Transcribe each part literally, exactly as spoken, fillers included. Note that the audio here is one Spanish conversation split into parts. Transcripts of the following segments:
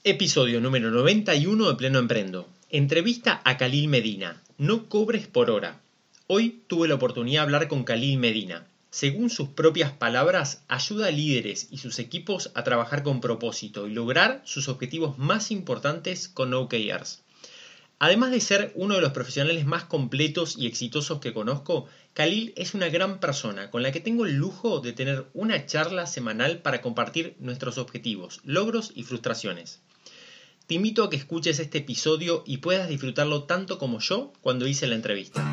Episodio número noventa y uno de Pleno Emprendo. Entrevista a Khalil Medina. No cobres por hora. Hoy tuve la oportunidad de hablar con Khalil Medina. Según sus propias palabras, ayuda a líderes y sus equipos a trabajar con propósito y lograr sus objetivos más importantes con O K Rs. Además de ser uno de los profesionales más completos y exitosos que conozco, Khalil es una gran persona con la que tengo el lujo de tener una charla semanal para compartir nuestros objetivos, logros y frustraciones. Te invito a que escuches este episodio y puedas disfrutarlo tanto como yo cuando hice la entrevista.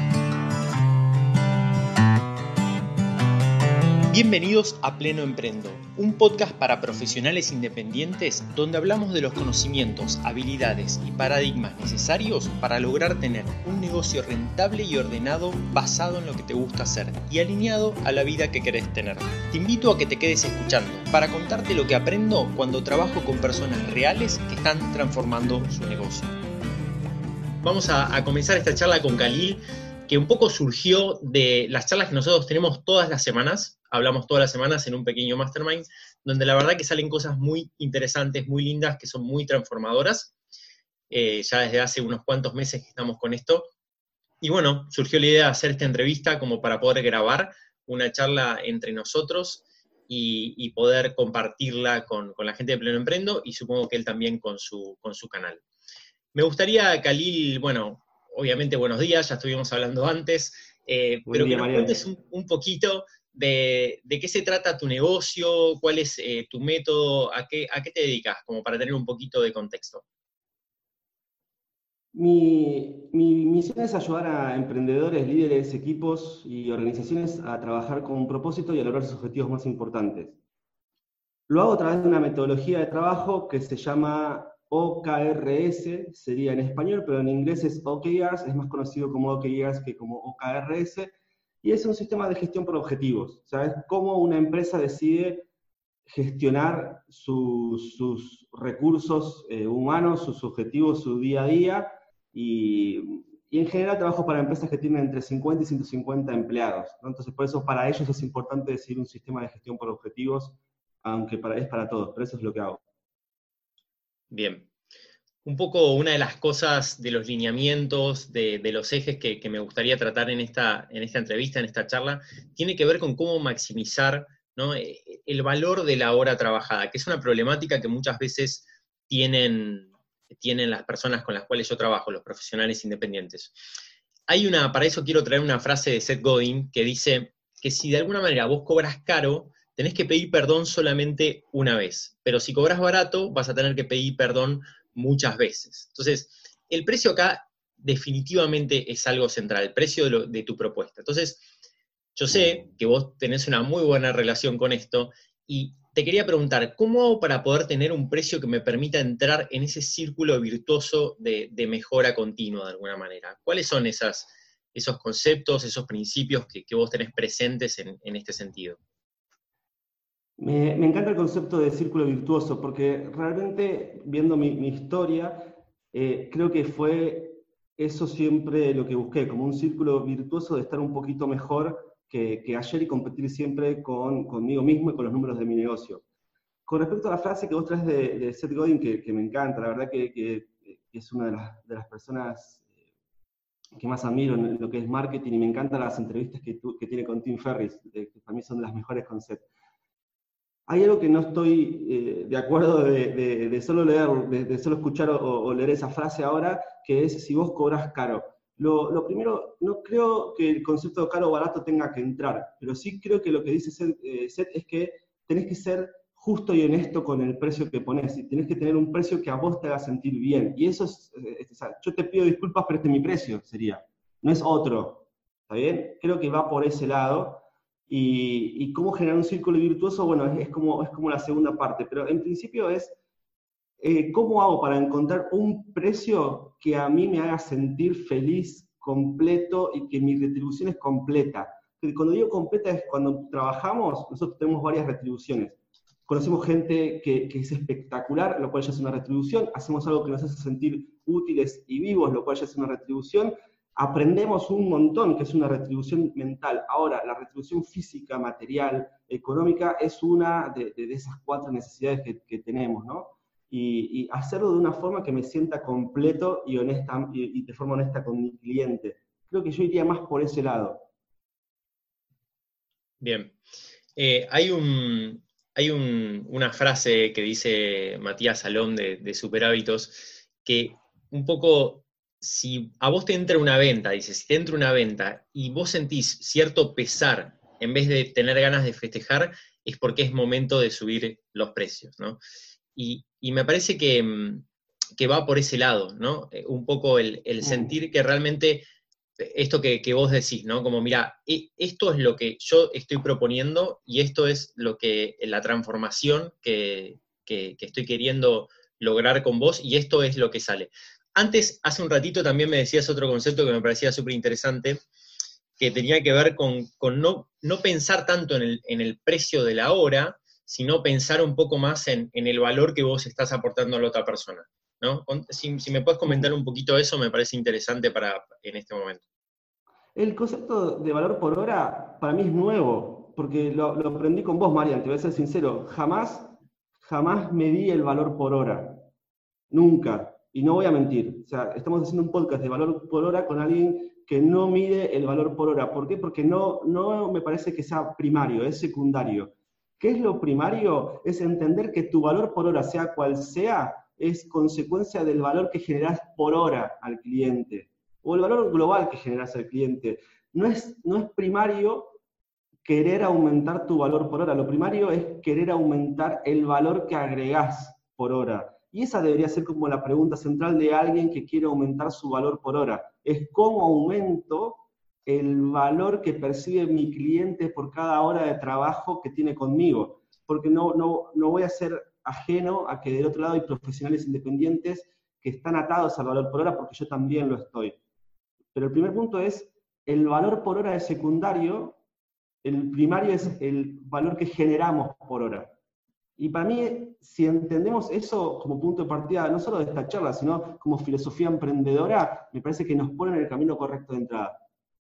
Bienvenidos a Pleno Emprendo, un podcast para profesionales independientes donde hablamos de los conocimientos, habilidades y paradigmas necesarios para lograr tener un negocio rentable y ordenado basado en lo que te gusta hacer y alineado a la vida que querés tener. Te invito a que te quedes escuchando para contarte lo que aprendo cuando trabajo con personas reales que están transformando su negocio. Vamos a, a comenzar esta charla con Khalil, que un poco surgió de las charlas que nosotros tenemos todas las semanas. Hablamos todas las semanas en un pequeño mastermind, donde la verdad que salen cosas muy interesantes, muy lindas, que son muy transformadoras. Eh, ya desde hace unos cuantos meses que estamos con esto. Y bueno, surgió la idea de hacer esta entrevista como para poder grabar una charla entre nosotros y, y poder compartirla con, con la gente de Pleno Emprendo y supongo que él también con su, con su canal. Me gustaría, Khalil, bueno, obviamente buenos días, ya estuvimos hablando antes, eh, pero Día, que nos Mariano. cuentes un, un poquito de, de qué se trata tu negocio, cuál es eh, tu método, a qué, a qué te dedicas, como para tener un poquito de contexto. Mi, mi misión es ayudar a emprendedores, líderes, equipos y organizaciones a trabajar con un propósito y a lograr sus objetivos más importantes. Lo hago a través de una metodología de trabajo que se llama O K R S, sería en español, pero en inglés es O K Rs, es más conocido como O K Rs que como O K R S, y es un sistema de gestión por objetivos. O sea, es cómo una empresa decide gestionar sus, sus recursos eh, humanos, sus objetivos, su día a día, y, y en general trabajo para empresas que tienen entre cincuenta y ciento cincuenta empleados, ¿no? Entonces por eso para ellos es importante decir un sistema de gestión por objetivos, aunque para, es para todos, pero eso es lo que hago. Bien. Un poco una de las cosas de los lineamientos, de, de los ejes que, que me gustaría tratar en esta, en esta entrevista, en esta charla, tiene que ver con cómo maximizar, ¿no?, el valor de la hora trabajada, que es una problemática que muchas veces tienen, tienen las personas con las cuales yo trabajo, los profesionales independientes. Hay una, para eso quiero traer una frase de Seth Godin que dice que si de alguna manera vos cobras caro, tenés que pedir perdón solamente una vez, pero si cobras barato, vas a tener que pedir perdón muchas veces. Entonces, el precio acá definitivamente es algo central, el precio de, lo, de tu propuesta. Entonces, yo sé que vos tenés una muy buena relación con esto y te quería preguntar, ¿cómo hago para poder tener un precio que me permita entrar en ese círculo virtuoso de, de mejora continua de alguna manera? ¿Cuáles son esas, esos conceptos, esos principios que, que vos tenés presentes en, en este sentido? Me, me encanta el concepto de círculo virtuoso, porque realmente, viendo mi, mi historia, eh, creo que fue eso siempre lo que busqué, como un círculo virtuoso de estar un poquito mejor que, que ayer y competir siempre con, conmigo mismo y con los números de mi negocio. Con respecto a la frase que vos traes de, de Seth Godin, que, que me encanta, la verdad que, que, que es una de las, de las personas que más admiro en lo que es marketing, y me encantan las entrevistas que, tu, que tiene con Tim Ferriss, de, que para mí son de las mejores conceptos. Hay algo que no estoy eh, de acuerdo de, de, de solo leer, de, de solo escuchar o, o leer esa frase ahora, que es si vos cobras caro. Lo, lo primero, no creo que el concepto de caro o barato tenga que entrar, pero sí creo que lo que dice Seth, eh, Seth es que tenés que ser justo y honesto con el precio que pones, y tenés que tener un precio que a vos te haga sentir bien. Y eso es, es, es, yo te pido disculpas, pero este es mi precio, sería. No es otro, ¿está bien? Creo que va por ese lado. Y, y cómo generar un círculo virtuoso, bueno, es, es, como, es como la segunda parte, pero en principio es eh, cómo hago para encontrar un precio que a mí me haga sentir feliz, completo, y que mi retribución es completa. Cuando digo completa es cuando trabajamos, nosotros tenemos varias retribuciones. Conocemos gente que, que es espectacular, lo cual ya es una retribución. Hacemos algo que nos hace sentir útiles y vivos, lo cual ya es una retribución. Aprendemos un montón, que es una retribución mental. Ahora, la retribución física, material, económica, es una de, de, de esas cuatro necesidades que, que tenemos, ¿no? y, y hacerlo de una forma que me sienta completo y, honesta, y, y de forma honesta con mi cliente. Creo que yo iría más por ese lado. Bien. Eh, hay un, hay un, una frase que dice Matías Salom de, de Superhábitos, que un poco, si a vos te entra una venta, dice, si te entra una venta y vos sentís cierto pesar en vez de tener ganas de festejar, es porque es momento de subir los precios, ¿no? Y, y me parece que, que va por ese lado, ¿no? Eh, un poco el, el sentir que realmente esto que, que vos decís, ¿no? Como, mira, esto es lo que yo estoy proponiendo y esto es lo que, la transformación que, que, que estoy queriendo lograr con vos y esto es lo que sale. Antes, hace un ratito también me decías otro concepto que me parecía súper interesante, que tenía que ver con, con no, no pensar tanto en el, en el precio de la hora, sino pensar un poco más en, en el valor que vos estás aportando a la otra persona, ¿no? Si, si me puedes comentar un poquito eso, me parece interesante para, en este momento. El concepto de valor por hora para mí es nuevo, porque lo, lo aprendí con vos, Marian, te voy a ser sincero. Jamás, jamás medí el valor por hora. Nunca. Y no voy a mentir. O sea, estamos haciendo un podcast de valor por hora con alguien que no mide el valor por hora. ¿Por qué? Porque no, no me parece que sea primario, es secundario. ¿Qué es lo primario? Es entender que tu valor por hora, sea cual sea, es consecuencia del valor que generás por hora al cliente, o el valor global que generás al cliente. No es, no es primario querer aumentar tu valor por hora, lo primario es querer aumentar el valor que agregás por hora. Y esa debería ser como la pregunta central de alguien que quiere aumentar su valor por hora. Es cómo aumento el valor que percibe mi cliente por cada hora de trabajo que tiene conmigo. Porque no, no, no voy a ser ajeno a que del otro lado hay profesionales independientes que están atados al valor por hora, porque yo también lo estoy. Pero el primer punto es, el valor por hora es secundario, el primario es el valor que generamos por hora. Y para mí, si entendemos eso como punto de partida, no solo de esta charla, sino como filosofía emprendedora, me parece que nos pone en el camino correcto de entrada.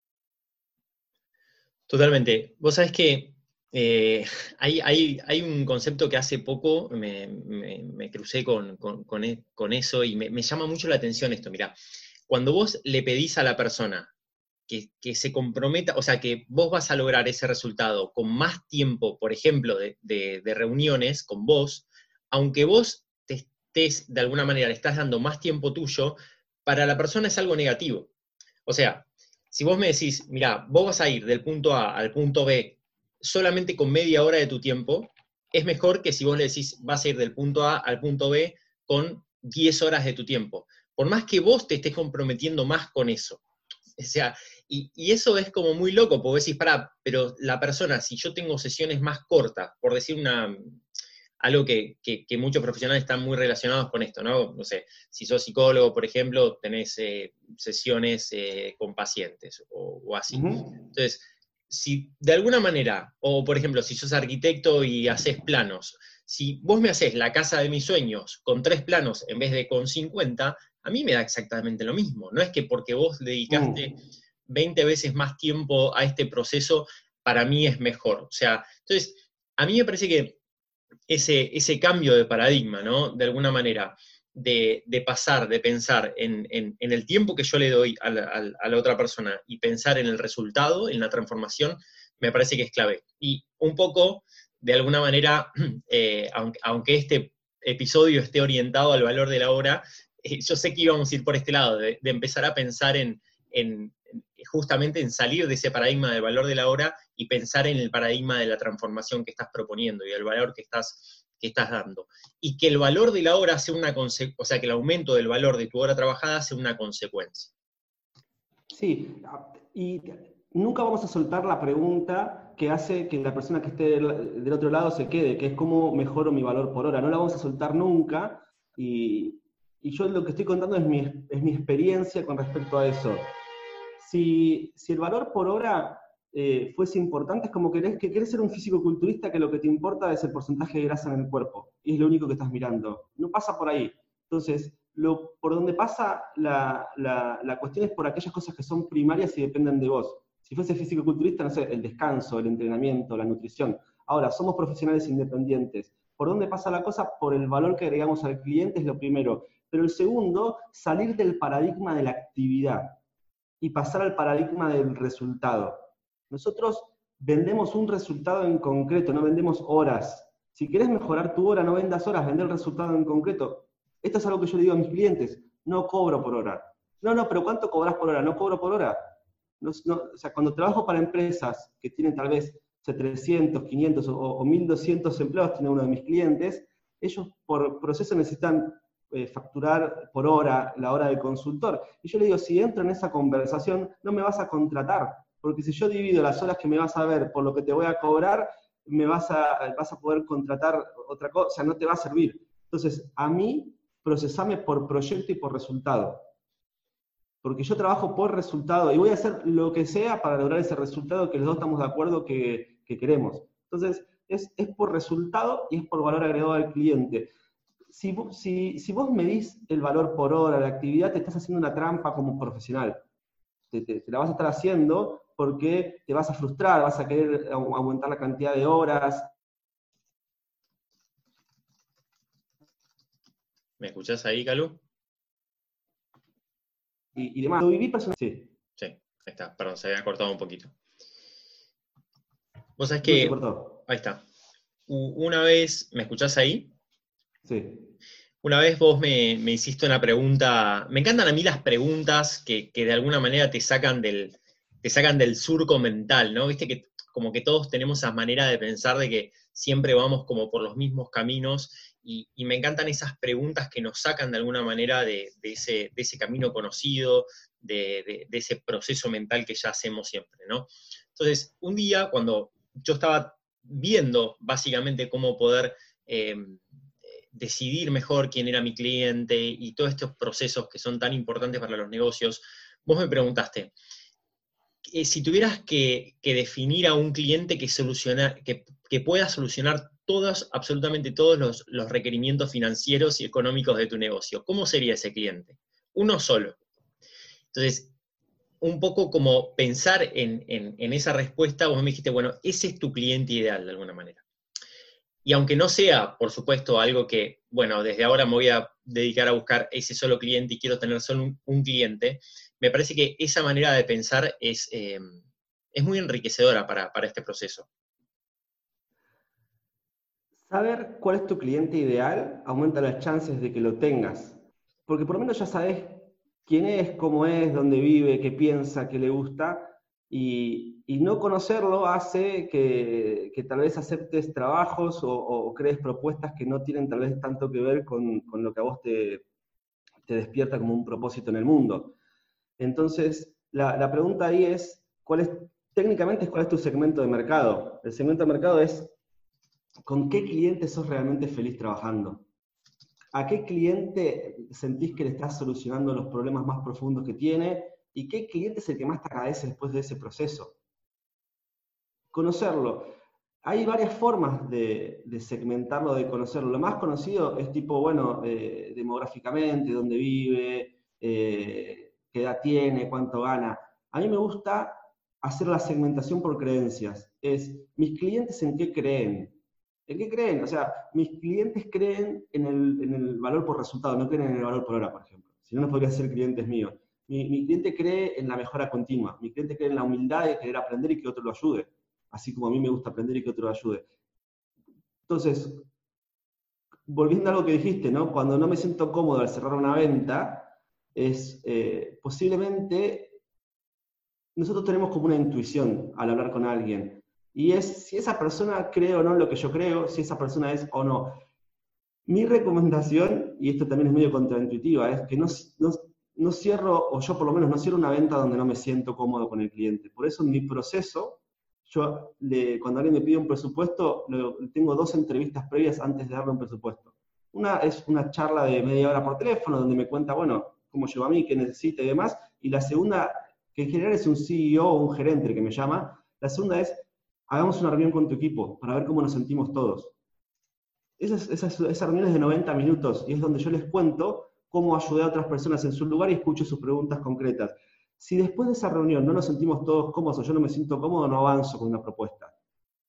Totalmente. Vos sabés que eh, hay, hay, hay un concepto que hace poco me, me, me crucé con, con, con, e, con eso y me, me llama mucho la atención esto. Mirá, cuando vos le pedís a la persona que, que se comprometa, o sea, que vos vas a lograr ese resultado con más tiempo, por ejemplo, de, de, de reuniones con vos, aunque vos te estés, de alguna manera, le estás dando más tiempo tuyo, para la persona es algo negativo. O sea, si vos me decís, mira, vos vas a ir del punto A al punto B solamente con media hora de tu tiempo, es mejor que si vos le decís, vas a ir del punto A al punto B con diez horas de tu tiempo. Por más que vos te estés comprometiendo más con eso. O sea, y, y eso es como muy loco, porque decís, pará, pero la persona, si yo tengo sesiones más cortas, por decir una, algo que, que, que muchos profesionales están muy relacionados con esto, ¿no? No sé, si sos psicólogo, por ejemplo, tenés eh, sesiones eh, con pacientes o, o así. Uh-huh. Entonces, si de alguna manera, o por ejemplo, si sos arquitecto y haces planos, si vos me haces la casa de mis sueños con tres planos en vez de con cincuenta, a mí me da exactamente lo mismo. No es que porque vos dedicaste veinte veces más tiempo a este proceso, para mí es mejor. O sea, entonces, a mí me parece que ese, ese cambio de paradigma, ¿no? De alguna manera, de, de pasar, de pensar en, en, en, el tiempo que yo le doy a la, a la otra persona y pensar en el resultado, en la transformación, me parece que es clave. Y un poco, de alguna manera, eh, aunque, aunque este episodio esté orientado al valor de la hora, eh, yo sé que íbamos a ir por este lado, de, de empezar a pensar en, en, justamente en salir de ese paradigma del valor de la hora y pensar en el paradigma de la transformación que estás proponiendo y el valor que estás, que estás dando. Y que el valor de la hora sea una consecuencia, o sea, que el aumento del valor de tu hora trabajada sea una consecuencia. Sí, y nunca vamos a soltar la pregunta que hace que la persona que esté del, del otro lado se quede, que es cómo mejoro mi valor por hora. No la vamos a soltar nunca, y, y yo lo que estoy contando es mi, es mi experiencia con respecto a eso. Si, si el valor por hora eh, fuese importante, es como querés, que querés ser un físico-culturista que lo que te importa es el porcentaje de grasa en el cuerpo, y es lo único que estás mirando. No pasa por ahí. Entonces, lo, por donde pasa la, la, la cuestión es por aquellas cosas que son primarias y dependen de vos. Si fuese físico-culturista, no sé, el descanso, el entrenamiento, la nutrición. Ahora, somos profesionales independientes. ¿Por dónde pasa la cosa? Por el valor que agregamos al cliente es lo primero. Pero el segundo, salir del paradigma de la actividad y pasar al paradigma del resultado. Nosotros vendemos un resultado en concreto, no vendemos horas. Si querés mejorar tu hora, no vendas horas, vender el resultado en concreto. Esto es algo que yo le digo a mis clientes, no cobro por hora. No, no, pero ¿cuánto cobras por hora? No cobro por hora. No, no, o sea, cuando trabajo para empresas que tienen tal vez trescientos, quinientos o, o mil doscientos empleados, tiene uno de mis clientes, ellos por proceso necesitan eh, facturar por hora, la hora del consultor. Y yo le digo, si entro en esa conversación, no me vas a contratar, porque si yo divido las horas que me vas a ver por lo que te voy a cobrar, me vas a, vas a poder contratar otra cosa, o sea, no te va a servir. Entonces, a mí, procesame por proyecto y por resultado. Porque yo trabajo por resultado y voy a hacer lo que sea para lograr ese resultado que los dos estamos de acuerdo que, que queremos. Entonces, es, es por resultado y es por valor agregado al cliente. Si, si, si vos medís el valor por hora, la actividad, te estás haciendo una trampa como profesional. Te, te, te la vas a estar haciendo porque te vas a frustrar, vas a querer aumentar la cantidad de horas. ¿Me escuchás ahí, Calu? Y, y demás. Lo viví personalmente. Sí. Sí, ahí está. Perdón, se había cortado un poquito. Vos sabés No que... se cortó. Ahí está. Una vez... ¿Me escuchás ahí? Sí. Una vez vos me, me hiciste una pregunta... Me encantan a mí las preguntas que, que de alguna manera te sacan del, te sacan del surco mental, ¿no? Viste que como que todos tenemos esa manera de pensar de que siempre vamos como por los mismos caminos, y, y me encantan esas preguntas que nos sacan de alguna manera de, de, ese, de ese camino conocido, de, de, de ese proceso mental que ya hacemos siempre, ¿no? Entonces, un día cuando yo estaba viendo básicamente cómo poder eh, decidir mejor quién era mi cliente y todos estos procesos que son tan importantes para los negocios, vos me preguntaste, Eh, si tuvieras que, que definir a un cliente que, soluciona, que, que pueda solucionar todos, absolutamente todos los, los requerimientos financieros y económicos de tu negocio, ¿cómo sería ese cliente? Uno solo. Entonces, un poco como pensar en, en, en esa respuesta, vos me dijiste, bueno, ese es tu cliente ideal de alguna manera. Y aunque no sea, por supuesto, algo que, bueno, desde ahora me voy a dedicar a buscar ese solo cliente y quiero tener solo un, un cliente, me parece que esa manera de pensar es, eh, es muy enriquecedora para, para este proceso. Saber cuál es tu cliente ideal aumenta las chances de que lo tengas. Porque por lo menos ya sabes quién es, cómo es, dónde vive, qué piensa, qué le gusta. Y, y no conocerlo hace que, que tal vez aceptes trabajos o, o crees propuestas que no tienen tal vez tanto que ver con, con lo que a vos te, te despierta como un propósito en el mundo. Entonces, la, la pregunta ahí es, ¿cuál es, técnicamente, cuál es tu segmento de mercado? El segmento de mercado es, ¿con qué cliente sos realmente feliz trabajando? ¿A qué cliente sentís que le estás solucionando los problemas más profundos que tiene? ¿Y qué cliente es el que más te agradece después de ese proceso? Conocerlo. Hay varias formas de, de segmentarlo, de conocerlo. Lo más conocido es tipo, bueno, eh, demográficamente, dónde vive, eh, qué edad tiene, cuánto gana. A mí me gusta hacer la segmentación por creencias. Es, mis clientes en qué creen. ¿En qué creen? O sea, mis clientes creen en el, en el valor por resultado, no creen en el valor por hora, por ejemplo. Si no, no podrían ser clientes míos. Mi, mi cliente cree en la mejora continua. Mi cliente cree en la humildad de querer aprender y que otro lo ayude. Así como a mí me gusta aprender y que otro lo ayude. Entonces, volviendo a algo que dijiste, ¿no? Cuando no me siento cómodo al cerrar una venta, es eh, posiblemente nosotros tenemos como una intuición al hablar con alguien. Y es si esa persona cree o no en lo que yo creo, si esa persona es o no. Mi recomendación, y esto también es medio contraintuitiva, es que no, no, no cierro, o yo por lo menos no cierro una venta donde no me siento cómodo con el cliente. Por eso en mi proceso, yo le, cuando alguien me pide un presupuesto, lo, tengo dos entrevistas previas antes de darle un presupuesto. Una es una charla de media hora por teléfono, donde me cuenta, bueno, cómo llevo a mí, qué necesita y demás. Y la segunda, que en general es un C E O o un gerente el que me llama, la segunda es, hagamos una reunión con tu equipo para ver cómo nos sentimos todos. Esas, esas, esas reuniones de noventa minutos, y es donde yo les cuento cómo ayudé a otras personas en su lugar y escucho sus preguntas concretas. Si después de esa reunión no nos sentimos todos cómodos o yo no me siento cómodo, no avanzo con una propuesta.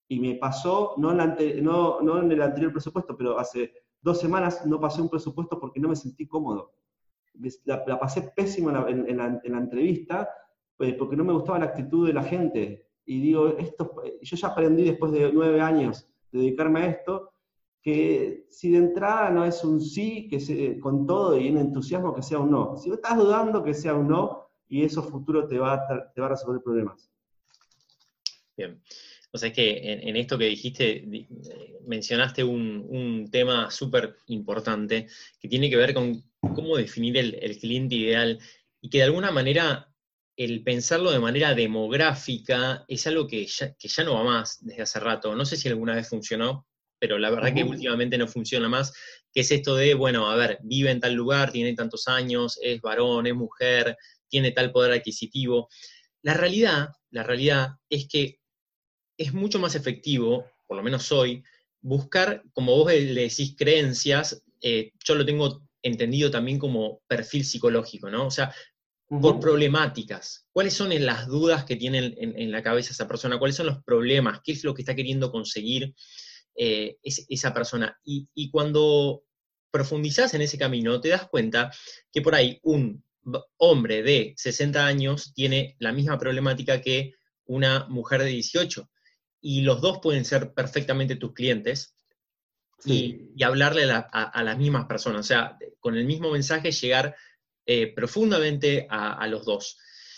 Y me pasó, no en, la ante, no, no en el anterior presupuesto, pero hace dos semanas no pasé un presupuesto porque no me sentí cómodo. La, la pasé pésimo en la, en, en, la, en la entrevista, pues, porque no me gustaba la actitud de la gente. Y digo, esto, yo ya aprendí después de nueve años de dedicarme a esto, que si de entrada no es un sí, que se, con todo y en entusiasmo, que sea un no. Si estás dudando, que sea un no, y eso futuro te va a, te va a resolver problemas. Bien. O sea, es que en, en esto que dijiste, di, eh, mencionaste un, un tema súper importante que tiene que ver con cómo definir el, el cliente ideal y que de alguna manera el pensarlo de manera demográfica es algo que ya, que ya no va más desde hace rato. No sé si alguna vez funcionó, pero la verdad que Uh-huh. últimamente no funciona más, que es esto de, bueno, a ver, vive en tal lugar, tiene tantos años, es varón, es mujer, tiene tal poder adquisitivo. La realidad, la realidad es que es mucho más efectivo, por lo menos hoy, buscar, como vos le decís, creencias, eh, yo lo tengo entendido también como perfil psicológico, ¿no? O sea, por Uh-huh. problemáticas. ¿Cuáles son las dudas que tiene en, en la cabeza esa persona? ¿Cuáles son los problemas? ¿Qué es lo que está queriendo conseguir eh, es, esa persona? Y, y cuando profundizás en ese camino, te das cuenta que por ahí un hombre de sesenta años tiene la misma problemática que una mujer de dieciocho. Y los dos pueden ser perfectamente tus clientes y, Sí. y hablarle a, la, a, a, las mismas personas. O sea, con el mismo mensaje llegar eh, profundamente a, a los dos.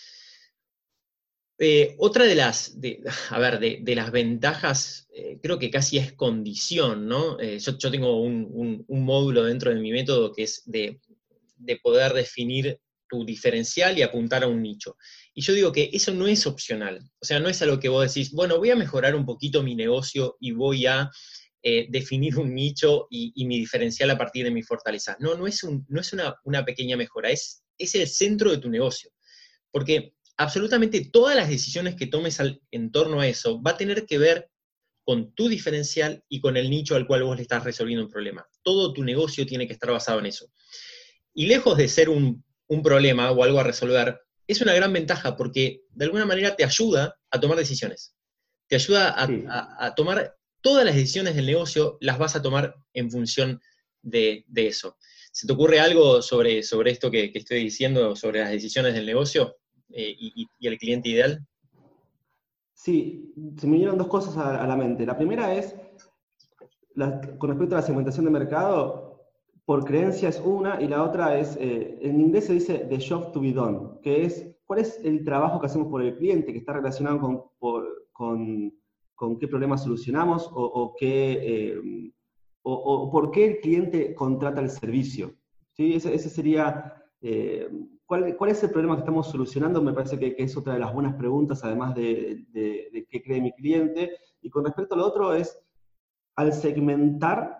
Eh, otra de las, de, a ver, de, de las ventajas, eh, creo que casi es condición, ¿no? Eh, yo, yo, tengo un, un, un, módulo dentro de mi método que es de, de poder definir tu diferencial y apuntar a un nicho. Y yo digo que eso no es opcional. O sea, no es algo que vos decís, bueno, voy a mejorar un poquito mi negocio y voy a eh, definir un nicho y, y mi diferencial a partir de mis fortalezas. No, no es, un, no es una, una pequeña mejora, es, es el centro de tu negocio. Porque absolutamente todas las decisiones que tomes al, en torno a eso va a tener que ver con tu diferencial y con el nicho al cual vos le estás resolviendo un problema. Todo tu negocio tiene que estar basado en eso. Y lejos de ser un, un problema o algo a resolver, es una gran ventaja porque de alguna manera te ayuda a tomar decisiones. Te ayuda a, Sí. a, a tomar todas las decisiones del negocio, las vas a tomar en función de, de eso. ¿Se te ocurre algo sobre, sobre esto que, que estoy diciendo, sobre las decisiones del negocio eh, y, y el cliente ideal? Sí, se me vinieron dos cosas a, a la mente. La primera es, la, con respecto a la segmentación de mercado, por creencia es una, y la otra es, eh, en inglés se dice the job to be done, que es cuál es el trabajo que hacemos por el cliente, que está relacionado con, por, con, con qué problemas solucionamos o, o, qué, eh, o, o por qué el cliente contrata el servicio. ¿Sí? Ese, ese sería, eh, ¿cuál, ¿cuál es el problema que estamos solucionando? Me parece que, que es otra de las buenas preguntas, además de, de, de qué cree mi cliente. Y con respecto a lo otro es, al segmentar,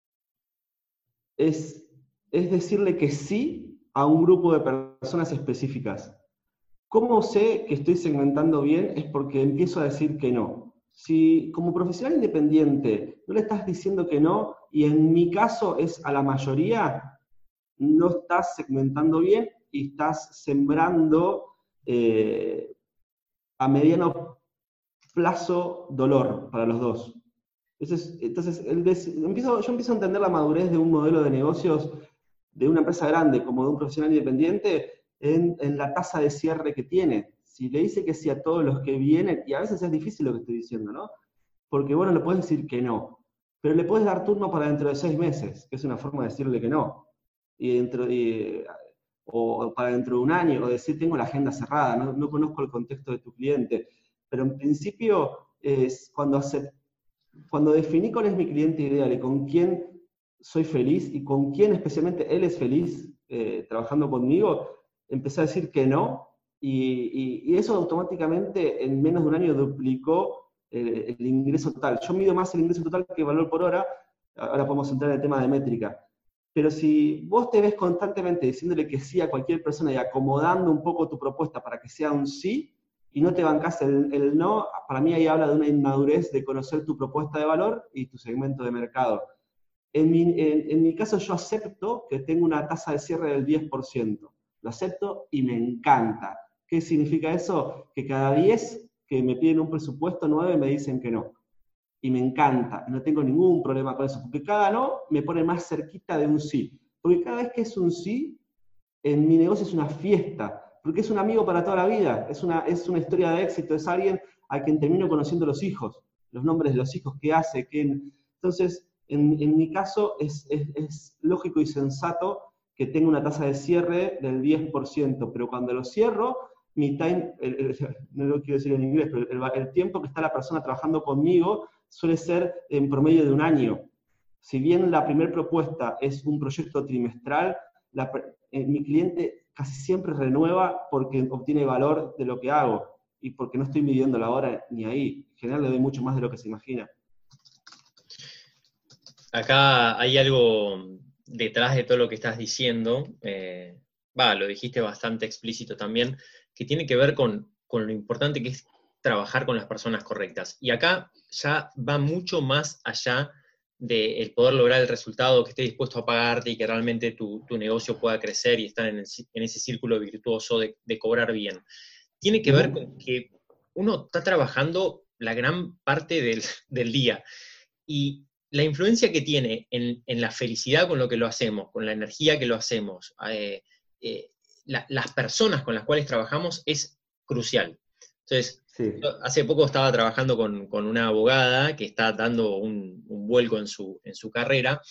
es, es decirle que sí a un grupo de personas específicas. ¿Cómo sé que estoy segmentando bien? Es porque empiezo a decir que no. Si como profesional independiente no le estás diciendo que no, y en mi caso es a la mayoría, no estás segmentando bien y estás sembrando eh, a mediano plazo dolor para los dos. Entonces, entonces el des, empiezo, yo empiezo a entender la madurez de un modelo de negocios de una empresa grande como de un profesional independiente en, en la tasa de cierre que tiene. Si le dice que sí a todos los que vienen, y a veces es difícil lo que estoy diciendo, ¿no? Porque bueno, le puedes decir que no, pero le puedes dar turno para dentro de seis meses, que es una forma de decirle que no. Y dentro, y, o para dentro de un año, o decir tengo la agenda cerrada, no, no conozco el contexto de tu cliente. Pero en principio es cuando aceptas. Cuando definí cuál es mi cliente ideal y con quién soy feliz y con quién especialmente él es feliz eh, trabajando conmigo, empecé a decir que no y, y, y eso automáticamente en menos de un año duplicó eh, el ingreso total. Yo mido más el ingreso total que el valor por hora, ahora podemos entrar en el tema de métrica. Pero si vos te ves constantemente diciéndole que sí a cualquier persona y acomodando un poco tu propuesta para que sea un sí, y no te bancas el, el no, para mí ahí habla de una inmadurez de conocer tu propuesta de valor y tu segmento de mercado. En mi, en, en mi caso yo acepto que tengo una tasa de cierre del diez por ciento. Lo acepto y me encanta. ¿Qué significa eso? Que cada diez que me piden un presupuesto, nueve me dicen que no. y me encanta, no tengo ningún problema con eso, porque cada no me pone más cerquita de un sí. Porque cada vez que es un sí, en mi negocio es una fiesta, porque es un amigo para toda la vida, es una, es una historia de éxito, es alguien a quien termino conociendo los hijos, los nombres de los hijos, qué hace, qué... Entonces, en, en mi caso, es, es, es lógico y sensato que tenga una tasa de cierre del diez por ciento, pero cuando lo cierro, mi time, el, el, no lo quiero decir en inglés, pero el, el tiempo que está la persona trabajando conmigo suele ser en promedio de un año. Si bien la primera propuesta es un proyecto trimestral, la, eh, mi cliente casi siempre renueva porque obtiene valor de lo que hago y porque no estoy midiendo la hora ni ahí. En general le doy mucho más de lo que se imagina. Acá hay algo detrás de todo lo que estás diciendo, eh, va, lo dijiste bastante explícito también, que tiene que ver con, con lo importante que es trabajar con las personas correctas. Y acá ya va mucho más allá de el poder lograr el resultado, que esté dispuesto a pagarte y que realmente tu, tu negocio pueda crecer y estar en, el, en ese círculo virtuoso de, de cobrar bien. Tiene que ver con que uno está trabajando la gran parte del, del día y la influencia que tiene en, en la felicidad con lo que lo hacemos, con la energía que lo hacemos, eh, eh, la, las personas con las cuales trabajamos es crucial. Entonces, sí. Yo hace poco estaba trabajando con, con una abogada que está dando un, un vuelco en su, en su carrera,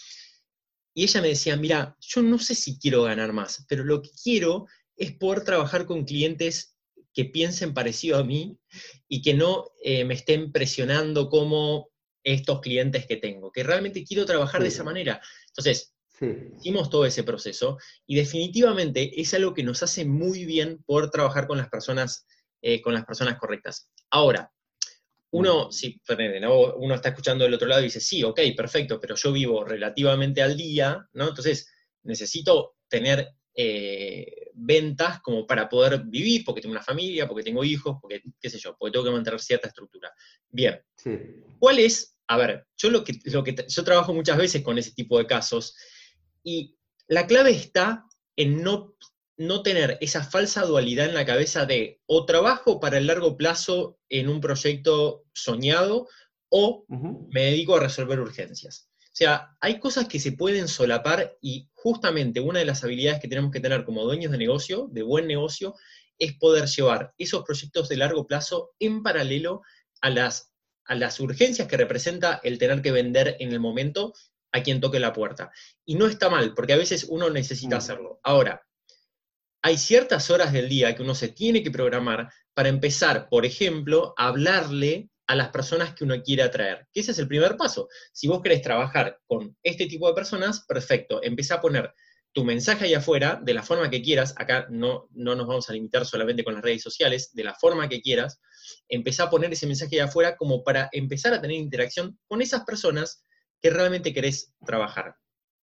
y ella me decía, mira, yo no sé si quiero ganar más, pero lo que quiero es poder trabajar con clientes que piensen parecido a mí y que no eh, me estén presionando como estos clientes que tengo, que realmente quiero trabajar sí. de esa manera. Entonces, sí. hicimos todo ese proceso y definitivamente es algo que nos hace muy bien poder trabajar con las personas, eh, con las personas correctas. Ahora, uno, sí, ¿no? Uno está escuchando del otro lado y dice, sí, ok, perfecto, pero yo vivo relativamente al día, ¿no? Entonces, necesito tener eh, ventas como para poder vivir, porque tengo una familia, porque tengo hijos, porque, qué sé yo, porque tengo que mantener cierta estructura. Bien. Sí. ¿Cuál es? A ver, yo lo que, lo que yo trabajo muchas veces con ese tipo de casos, y la clave está en no, no tener esa falsa dualidad en la cabeza de o trabajo para el largo plazo en un proyecto soñado, o uh-huh. me dedico a resolver urgencias. O sea, hay cosas que se pueden solapar y justamente una de las habilidades que tenemos que tener como dueños de negocio, de buen negocio, es poder llevar esos proyectos de largo plazo en paralelo a las, a las urgencias que representa el tener que vender en el momento a quien toque la puerta. Y no está mal, porque a veces uno necesita hacerlo. Ahora, hay ciertas horas del día que uno se tiene que programar para empezar, por ejemplo, a hablarle a las personas que uno quiere atraer. Que ese es el primer paso. Si vos querés trabajar con este tipo de personas, perfecto. Empezá a poner tu mensaje ahí afuera, de la forma que quieras. Acá no, no nos vamos a limitar solamente con las redes sociales, de la forma que quieras. Empezá a poner ese mensaje ahí afuera como para empezar a tener interacción con esas personas que realmente querés trabajar.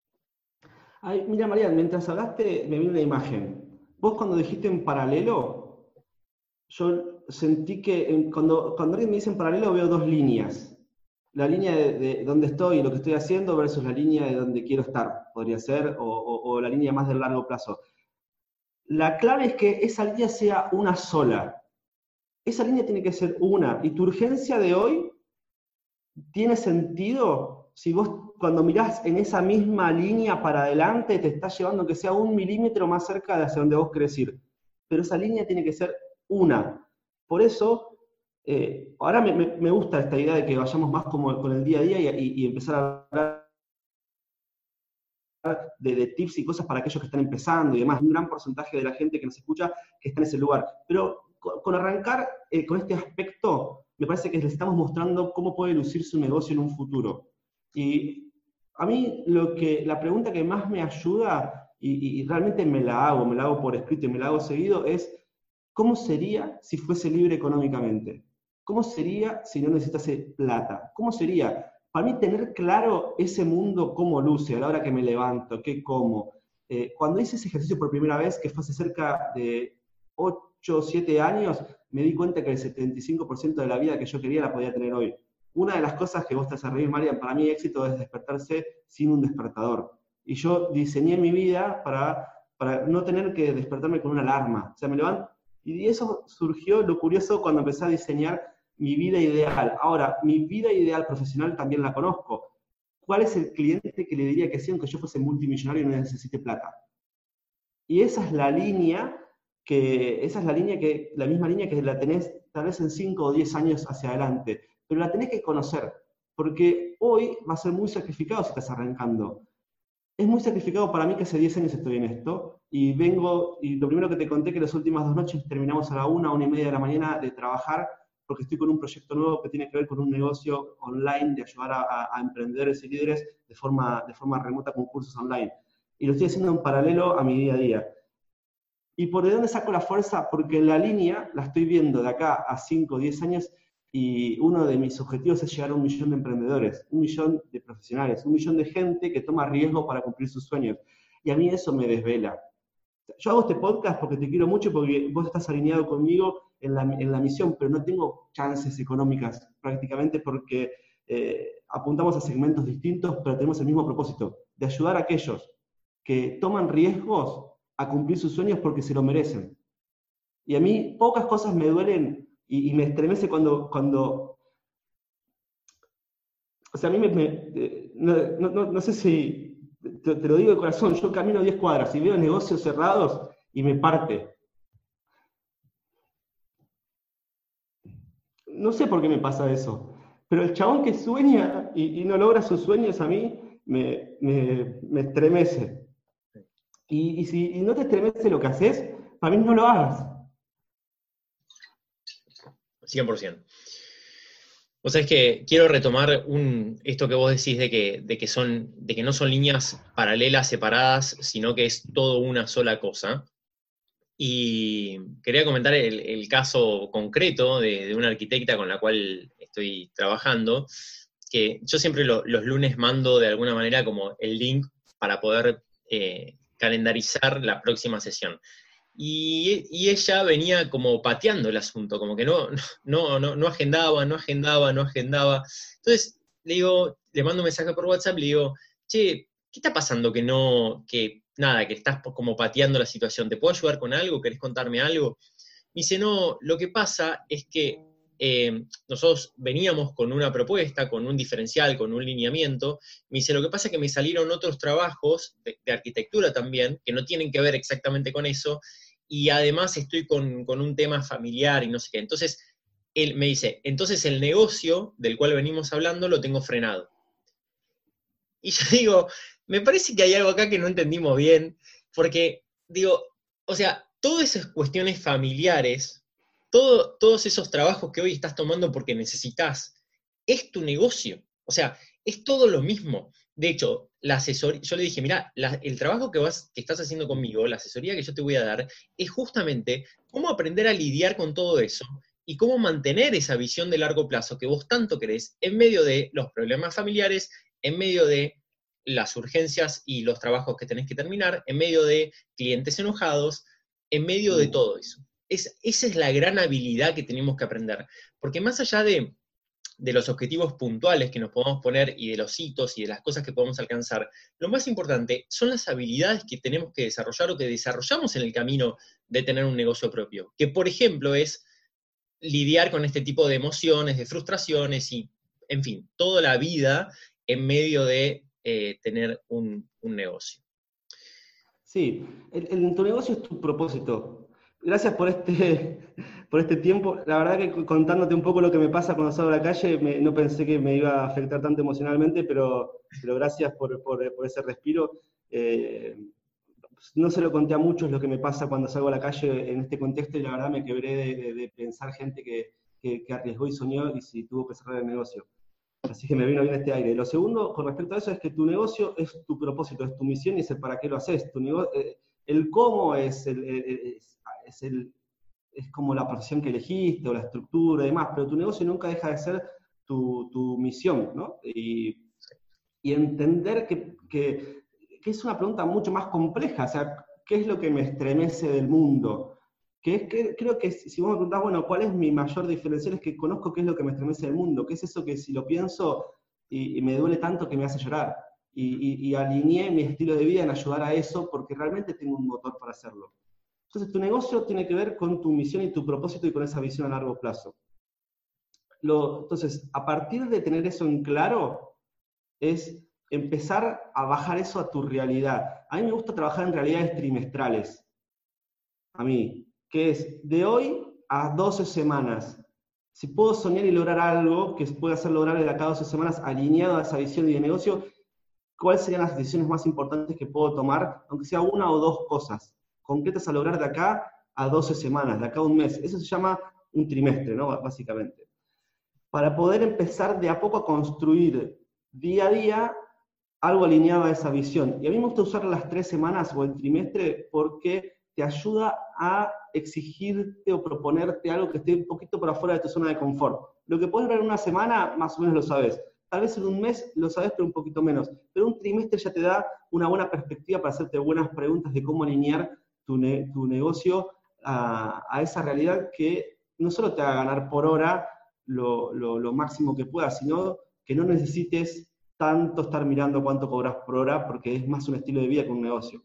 Ay, mira, María, mientras hablaste me vino una imagen. Vos cuando dijiste en paralelo, yo sentí que en, cuando, cuando alguien me dice en paralelo veo dos líneas. La línea de, de dónde estoy y lo que estoy haciendo versus la línea de donde quiero estar, podría ser, o, o, o la línea más del largo plazo. La clave es que esa línea sea una sola. Esa línea tiene que ser una. Y tu urgencia de hoy tiene sentido si vos cuando mirás en esa misma línea para adelante te estás llevando que sea un milímetro más cerca de hacia donde vos querés ir. Pero esa línea tiene que ser una. Por eso, eh, ahora me, me, me gusta esta idea de que vayamos más como con el día a día y, y, y empezar a hablar de, de tips y cosas para aquellos que están empezando y demás. Un gran porcentaje de la gente que nos escucha que está en ese lugar. Pero con, con arrancar eh, con este aspecto, me parece que les estamos mostrando cómo puede lucir su negocio en un futuro. Y a mí lo que, la pregunta que más me ayuda, y, y realmente me la hago, me la hago por escrito y me la hago seguido, es ¿cómo sería si fuese libre económicamente? ¿Cómo sería si no necesitase plata? ¿Cómo sería? Para mí tener claro ese mundo cómo luce, a la hora que me levanto, qué como. Eh, cuando hice ese ejercicio por primera vez, que fue hace cerca de ocho o siete años, me di cuenta que el setenta y cinco por ciento de la vida que yo quería la podía tener hoy. Una de las cosas que vos te haces reír, Marian, para mí éxito es despertarse sin un despertador. Y yo diseñé mi vida para, para no tener que despertarme con una alarma. O sea, me levanto. Y eso surgió, lo curioso, cuando empecé a diseñar mi vida ideal. Ahora, mi vida ideal profesional también la conozco. ¿Cuál es el cliente que le diría que sí, aunque yo fuese multimillonario y no necesite plata? Y esa es la línea que, esa es la línea que, la misma línea que la tenés tal vez en cinco o diez años hacia adelante, pero la tenés que conocer, porque hoy va a ser muy sacrificado si estás arrancando. Es muy sacrificado para mí que hace diez años estoy en esto, y vengo, y lo primero que te conté que las últimas dos noches terminamos a la una, una y media de la mañana de trabajar, porque estoy con un proyecto nuevo que tiene que ver con un negocio online de ayudar a, a, a emprendedores y líderes de forma, de forma remota con cursos online. Y lo estoy haciendo en paralelo a mi día a día. ¿Y por de dónde saco la fuerza? Porque la línea la estoy viendo de acá a cinco o diez años, y uno de mis objetivos es llegar a un millón de emprendedores, un millón de profesionales, un millón de gente que toma riesgo para cumplir sus sueños. Y a mí eso me desvela. Yo hago este podcast porque te quiero mucho, porque vos estás alineado conmigo en la, en la misión, pero no tengo chances económicas prácticamente porque eh, apuntamos a segmentos distintos, pero tenemos el mismo propósito, de ayudar a aquellos que toman riesgos a cumplir sus sueños porque se lo merecen. Y a mí pocas cosas me duelen y, y me estremece cuando, cuando... O sea, a mí me... me eh, no, no, no sé si... Te, te lo digo de corazón, yo camino diez cuadras y veo negocios cerrados y me parte. No sé por qué me pasa eso, pero el chabón que sueña y, y no logra sus sueños a mí me, me, me estremece. Y, y si y no te estremece lo que haces, para mí no lo hagas. cien por ciento. O sea, es que quiero retomar un, esto que vos decís de que, de, que son, de que no son líneas paralelas, separadas, sino que es todo una sola cosa. Y quería comentar el, el caso concreto de, de una arquitecta con la cual estoy trabajando, que yo siempre lo, los lunes mando de alguna manera como el link para poder eh, calendarizar la próxima sesión. Y, y ella venía como pateando el asunto, como que no, no, no, no agendaba, no agendaba, no agendaba. Entonces le digo, le mando un mensaje por WhatsApp, le digo, che, ¿qué está pasando que no, que nada, que estás como pateando la situación? ¿Te puedo ayudar con algo? ¿Querés contarme algo? Me dice, no, lo que pasa es que eh, nosotros veníamos con una propuesta, con un diferencial, con un lineamiento. Me dice, lo que pasa es que me salieron otros trabajos de, de arquitectura también, que no tienen que ver exactamente con eso, y además estoy con, con un tema familiar y no sé qué. Entonces, él me dice, entonces el negocio del cual venimos hablando lo tengo frenado. Y yo digo, me parece que hay algo acá que no entendimos bien, porque, digo, o sea, todas esas cuestiones familiares, todo, todos esos trabajos que hoy estás tomando porque necesitas, es tu negocio. O sea, es todo lo mismo. De hecho, la asesoría, yo le dije, mira, el trabajo que, vas, que estás haciendo conmigo, la asesoría que yo te voy a dar, es justamente cómo aprender a lidiar con todo eso y cómo mantener esa visión de largo plazo que vos tanto querés en medio de los problemas familiares, en medio de las urgencias y los trabajos que tenés que terminar, en medio de clientes enojados, en medio de todo eso. Es, esa es la gran habilidad que tenemos que aprender. Porque más allá de, de los objetivos puntuales que nos podemos poner y de los hitos y de las cosas que podemos alcanzar, lo más importante son las habilidades que tenemos que desarrollar o que desarrollamos en el camino de tener un negocio propio. Que, por ejemplo, es lidiar con este tipo de emociones, de frustraciones y, en fin, toda la vida en medio de eh, tener un, un negocio. Sí, el, el, tu negocio es tu propósito. Gracias por este, por este tiempo. La verdad que contándote un poco lo que me pasa cuando salgo a la calle, me, no pensé que me iba a afectar tanto emocionalmente, pero, pero gracias por, por, por ese respiro. Eh, no se lo conté a muchos lo que me pasa cuando salgo a la calle en este contexto, y la verdad me quebré de, de, de pensar gente que, que, que arriesgó y soñó y si tuvo que cerrar el negocio. Así que me vino bien este aire. Lo segundo, con respecto a eso, es que tu negocio es tu propósito, es tu misión y es el para qué lo haces. Tu negocio, eh, el cómo es, el, es, es, el, es como la profesión que elegiste o la estructura y demás, pero tu negocio nunca deja de ser tu, tu misión, ¿no? Y, y entender que, que, que es una pregunta mucho más compleja, o sea, ¿qué es lo que me estremece del mundo? Que es que creo que si vos me preguntás, bueno, ¿cuál es mi mayor diferencial? Es que conozco qué es lo que me estremece del mundo, qué es eso que si lo pienso y, y me duele tanto que me hace llorar. Y, y, y alineé mi estilo de vida en ayudar a eso porque realmente tengo un motor para hacerlo. Entonces tu negocio tiene que ver con tu misión y tu propósito y con esa visión a largo plazo. lo, entonces, a partir de tener eso en claro, es empezar a bajar eso a tu realidad. A mí me gusta trabajar en realidades trimestrales, a mí, que es de hoy a doce semanas. Si puedo soñar y lograr algo que pueda ser lograble de acá a doce semanas alineado a esa visión y de negocio, ¿cuáles serían las decisiones más importantes que puedo tomar, aunque sea una o dos cosas concretas a lograr de acá a doce semanas, de acá a un mes? Eso se llama un trimestre, ¿no? Básicamente. Para poder empezar de a poco a construir día a día algo alineado a esa visión. Y a mí me gusta usar las tres semanas o el trimestre porque te ayuda a exigirte o proponerte algo que esté un poquito por afuera de tu zona de confort. Lo que puedes ver en una semana, más o menos lo sabes. Tal vez en un mes lo sabes, pero un poquito menos. Pero un trimestre ya te da una buena perspectiva para hacerte buenas preguntas de cómo alinear tu, ne tu negocio a, a esa realidad que no solo te haga ganar por hora lo, lo, lo máximo que puedas, sino que no necesites tanto estar mirando cuánto cobras por hora, porque es más un estilo de vida que un negocio.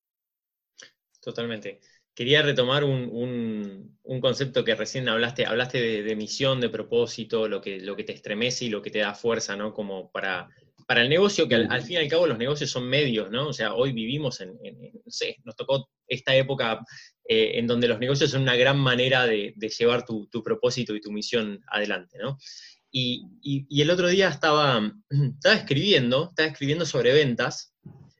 Totalmente. Quería retomar un, un, un concepto que recién hablaste, hablaste de, de misión, de propósito, lo que, lo que te estremece y lo que te da fuerza, ¿no? Como para, para el negocio, que al, al fin y al cabo los negocios son medios, ¿no? O sea, hoy vivimos en, en, en no sé, nos tocó esta época eh, en donde los negocios son una gran manera de, de llevar tu, tu propósito y tu misión adelante, ¿no? Y, y, y el otro día estaba, estaba escribiendo, estaba escribiendo sobre ventas,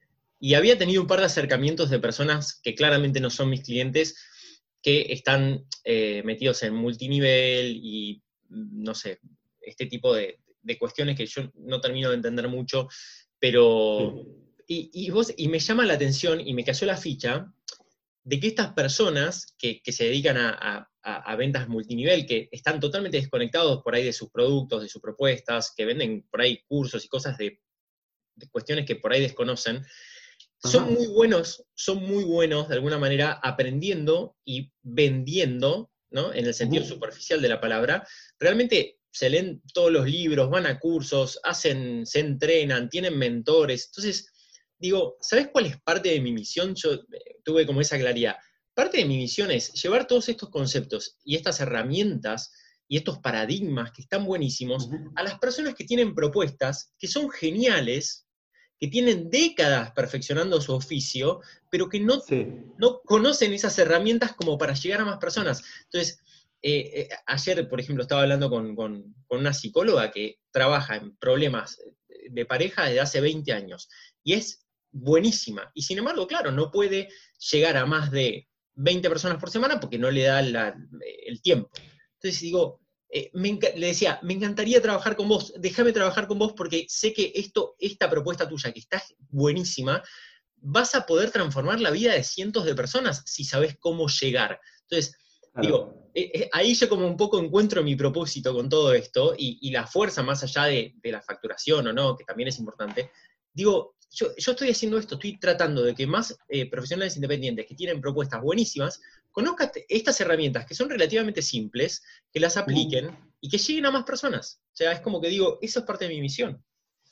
y había tenido un par de acercamientos de personas que claramente no son mis clientes, que están eh, metidos en multinivel y, no sé, este tipo de, de cuestiones que yo no termino de entender mucho, pero... Sí. Y, y, vos, y me llama la atención y me cayó la ficha de que estas personas que, que se dedican a, a, a ventas multinivel, que están totalmente desconectados por ahí de sus productos, de sus propuestas, que venden por ahí cursos y cosas de, de cuestiones que por ahí desconocen, son Ajá. muy buenos, son muy buenos de alguna manera aprendiendo y vendiendo, ¿no? En el sentido Uh-huh. superficial de la palabra. Realmente se leen todos los libros, van a cursos, hacen, se entrenan, tienen mentores. Entonces, digo, ¿sabes cuál es parte de mi misión? Yo eh, tuve como esa claridad. Parte de mi misión es llevar todos estos conceptos y estas herramientas y estos paradigmas que están buenísimos Uh-huh. a las personas que tienen propuestas que son geniales, que tienen décadas perfeccionando su oficio, pero que no, Sí. no conocen esas herramientas como para llegar a más personas. Entonces, eh, eh, ayer, por ejemplo, estaba hablando con, con, con una psicóloga que trabaja en problemas de pareja desde hace veinte años, y es buenísima, y sin embargo, claro, no puede llegar a más de veinte personas por semana porque no le da la, el tiempo. Entonces digo, eh, me le decía, me encantaría trabajar con vos, déjame trabajar con vos porque sé que esto, esta propuesta tuya, que está buenísima, vas a poder transformar la vida de cientos de personas si sabes cómo llegar. Entonces, Claro. digo, eh, eh, ahí yo como un poco encuentro mi propósito con todo esto y, y la fuerza más allá de, de, la facturación o no, que también es importante. Digo, yo, yo estoy haciendo esto, estoy tratando de que más eh, profesionales independientes que tienen propuestas buenísimas conozcan estas herramientas que son relativamente simples, que las Uh-huh. apliquen y que lleguen a más personas. O sea, es como que digo, eso es parte de mi misión.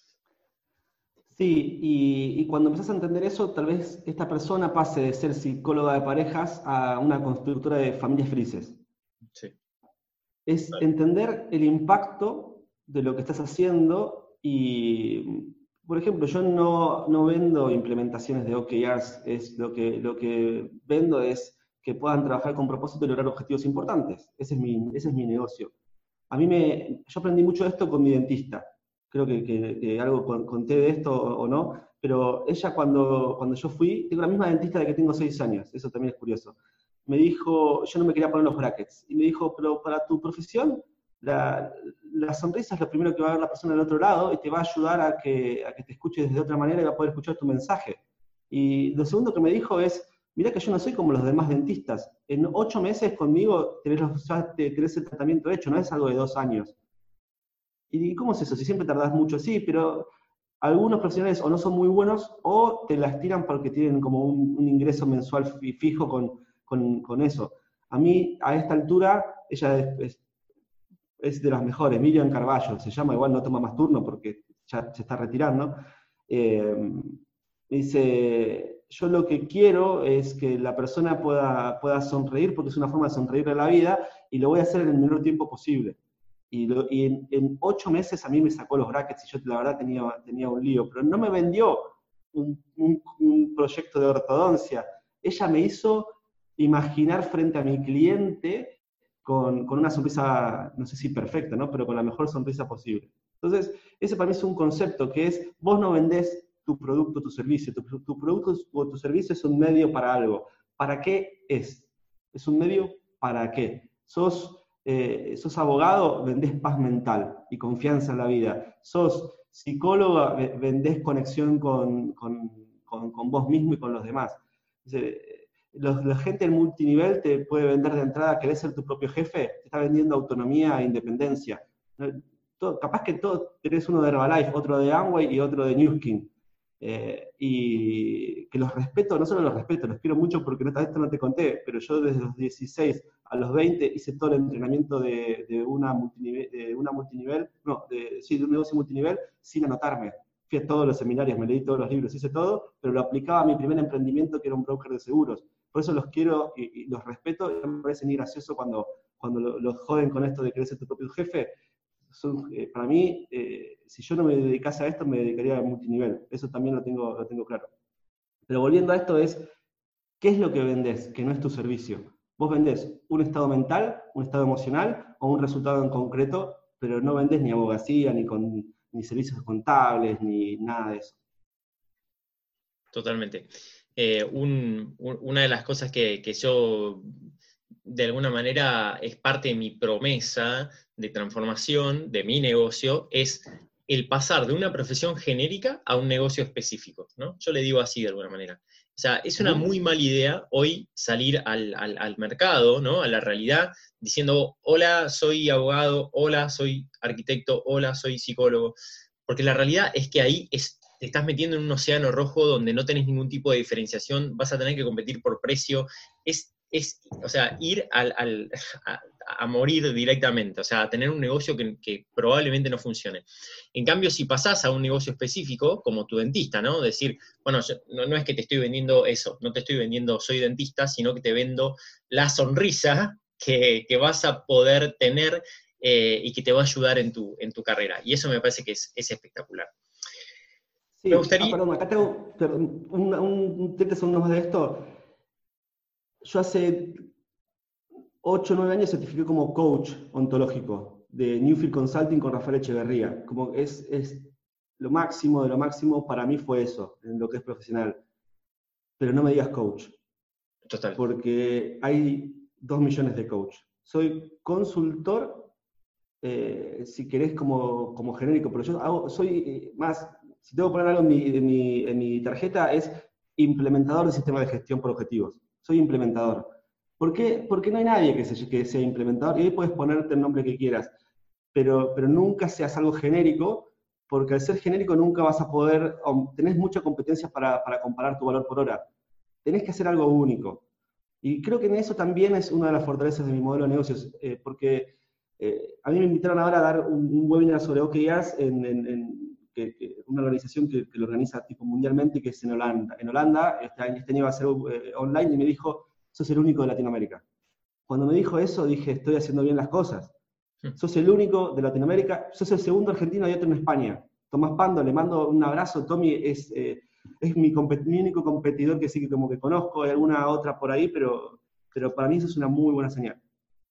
Sí, y, y cuando empezás a entender eso, tal vez esta persona pase de ser psicóloga de parejas a una constructora de familias felices. Sí. Es entender el impacto de lo que estás haciendo y, por ejemplo, yo no, no vendo implementaciones de O K Rs, es lo que, lo que vendo es que puedan trabajar con propósito y lograr objetivos importantes. Ese es mi, ese es mi negocio. A mí me, yo aprendí mucho de esto con mi dentista. Creo que, que, que algo conté de esto o, o no, pero ella cuando, cuando yo fui, tengo la misma dentista de que tengo seis años, eso también es curioso. Me dijo, yo no me quería poner los brackets, y me dijo, pero para tu profesión, la, la sonrisa es lo primero que va a ver la persona del otro lado y te va a ayudar a que, a que te escuches de otra manera y va a poder escuchar tu mensaje. Y lo segundo que me dijo es, mirá que yo no soy como los demás dentistas. En ocho meses conmigo tenés, los, ya tenés el tratamiento hecho, no es algo de dos años. ¿Y cómo es eso? Si siempre tardás mucho, sí, pero algunos profesionales o no son muy buenos o te las tiran porque tienen como un, un ingreso mensual fijo con, con, con, eso. A mí, a esta altura, ella es, es, es de las mejores, Miriam Carballo, se llama, igual no toma más turno porque ya se está retirando. Eh, dice, yo lo que quiero es que la persona pueda, pueda sonreír porque es una forma de sonreírle a la vida y lo voy a hacer en el menor tiempo posible. Y, lo, y en, en ocho meses a mí me sacó los brackets y yo la verdad tenía, tenía un lío, pero no me vendió un, un, un proyecto de ortodoncia. Ella me hizo imaginar frente a mi cliente con, con una sonrisa, no sé si perfecta, ¿no? Pero con la mejor sonrisa posible. Entonces, ese para mí es un concepto que es, vos no vendés tu producto, tu servicio, tu, tu producto o tu servicio es un medio para algo. ¿Para qué es? Es un medio para qué. Sos... Eh, sos abogado, vendés paz mental y confianza en la vida. Sos psicóloga, vendés conexión con, con, con, con vos mismo y con los demás. Los, la gente en multinivel te puede vender de entrada, querés ser tu propio jefe, te está vendiendo autonomía e independencia. Todo, capaz que todo, tenés uno de Herbalife, otro de Amway y otro de Newskin. Eh, y que los respeto, no solo los respeto, los quiero mucho porque no, esto no te conté, pero yo desde los dieciséis a los veinte hice todo el entrenamiento de, de, una, multinivel, de una multinivel, no, de, sí, de un negocio multinivel sin anotarme. Fui a todos los seminarios, me leí todos los libros, hice todo, pero lo aplicaba a mi primer emprendimiento que era un broker de seguros. Por eso los quiero y, y los respeto, y me parece muy gracioso cuando, cuando los lo joden con esto de querer ser tu propio jefe. Son, eh, para mí, eh, si yo no me dedicase a esto, me dedicaría a multinivel. Eso también lo tengo, lo tengo claro. Pero volviendo a esto es, ¿qué es lo que vendés que no es tu servicio? Vos vendés un estado mental, un estado emocional o un resultado en concreto, pero no vendés ni abogacía, ni, con, ni servicios contables, ni nada de eso. Totalmente. Eh, un, un, una de las cosas que, que yo, de alguna manera, es parte de mi promesa de transformación de mi negocio, es el pasar de una profesión genérica a un negocio específico, ¿no? Yo le digo así de alguna manera. O sea, es una muy mala idea hoy salir al, al, al mercado, ¿no? A la realidad, diciendo, hola, soy abogado, hola, soy arquitecto, hola, soy psicólogo. Porque la realidad es que ahí es, te estás metiendo en un océano rojo donde no tenés ningún tipo de diferenciación, vas a tener que competir por precio. Es, es o sea, ir al, al, a, a morir directamente, o sea, a tener un negocio que, que probablemente no funcione. En cambio, si pasás a un negocio específico, como tu dentista, ¿no? Decir, bueno, yo, no, no es que te estoy vendiendo eso, no te estoy vendiendo soy dentista, sino que te vendo la sonrisa que, que vas a poder tener eh, y que te va a ayudar en tu, en tu carrera. Y eso me parece que es, es espectacular. Sí, Me gustaría... ah, perdón, acá tengo perdón, un, un treinta segundos más de esto. Yo hace ocho o nueve años certifiqué como coach ontológico de Newfield Consulting con Rafael Echeverría. Como es, es lo máximo de lo máximo, para mí fue eso, en lo que es profesional. Pero no me digas coach. Total. Porque hay dos millones de coach. Soy consultor, eh, si querés, como, como genérico, pero yo hago, soy más, si tengo que poner algo en mi, en, mi, en mi tarjeta, es implementador de sistema de gestión por objetivos. Soy implementador. ¿Por qué? Porque no hay nadie que, se, que sea implementador, y ahí puedes ponerte el nombre que quieras, pero, pero nunca seas algo genérico, porque al ser genérico nunca vas a poder, oh, tenés mucha competencia para, para comparar tu valor por hora. Tenés que hacer algo único. Y creo que en eso también es una de las fortalezas de mi modelo de negocios, eh, porque eh, a mí me invitaron ahora a dar un, un webinar sobre O K Rs en, en, en que, que una organización que, que lo organiza tipo mundialmente, que es en Holanda. En Holanda, este año, este año va a ser eh, online, y me dijo, sos el único de Latinoamérica. Cuando me dijo eso, dije, estoy haciendo bien las cosas. Hmm. Sos el único de Latinoamérica, sos el segundo argentino y otro en España. Tomás Pando, le mando un abrazo. Tommy es... Eh, es mi, mi único competidor que sí que como que conozco, hay alguna otra por ahí, pero, pero para mí eso es una muy buena señal.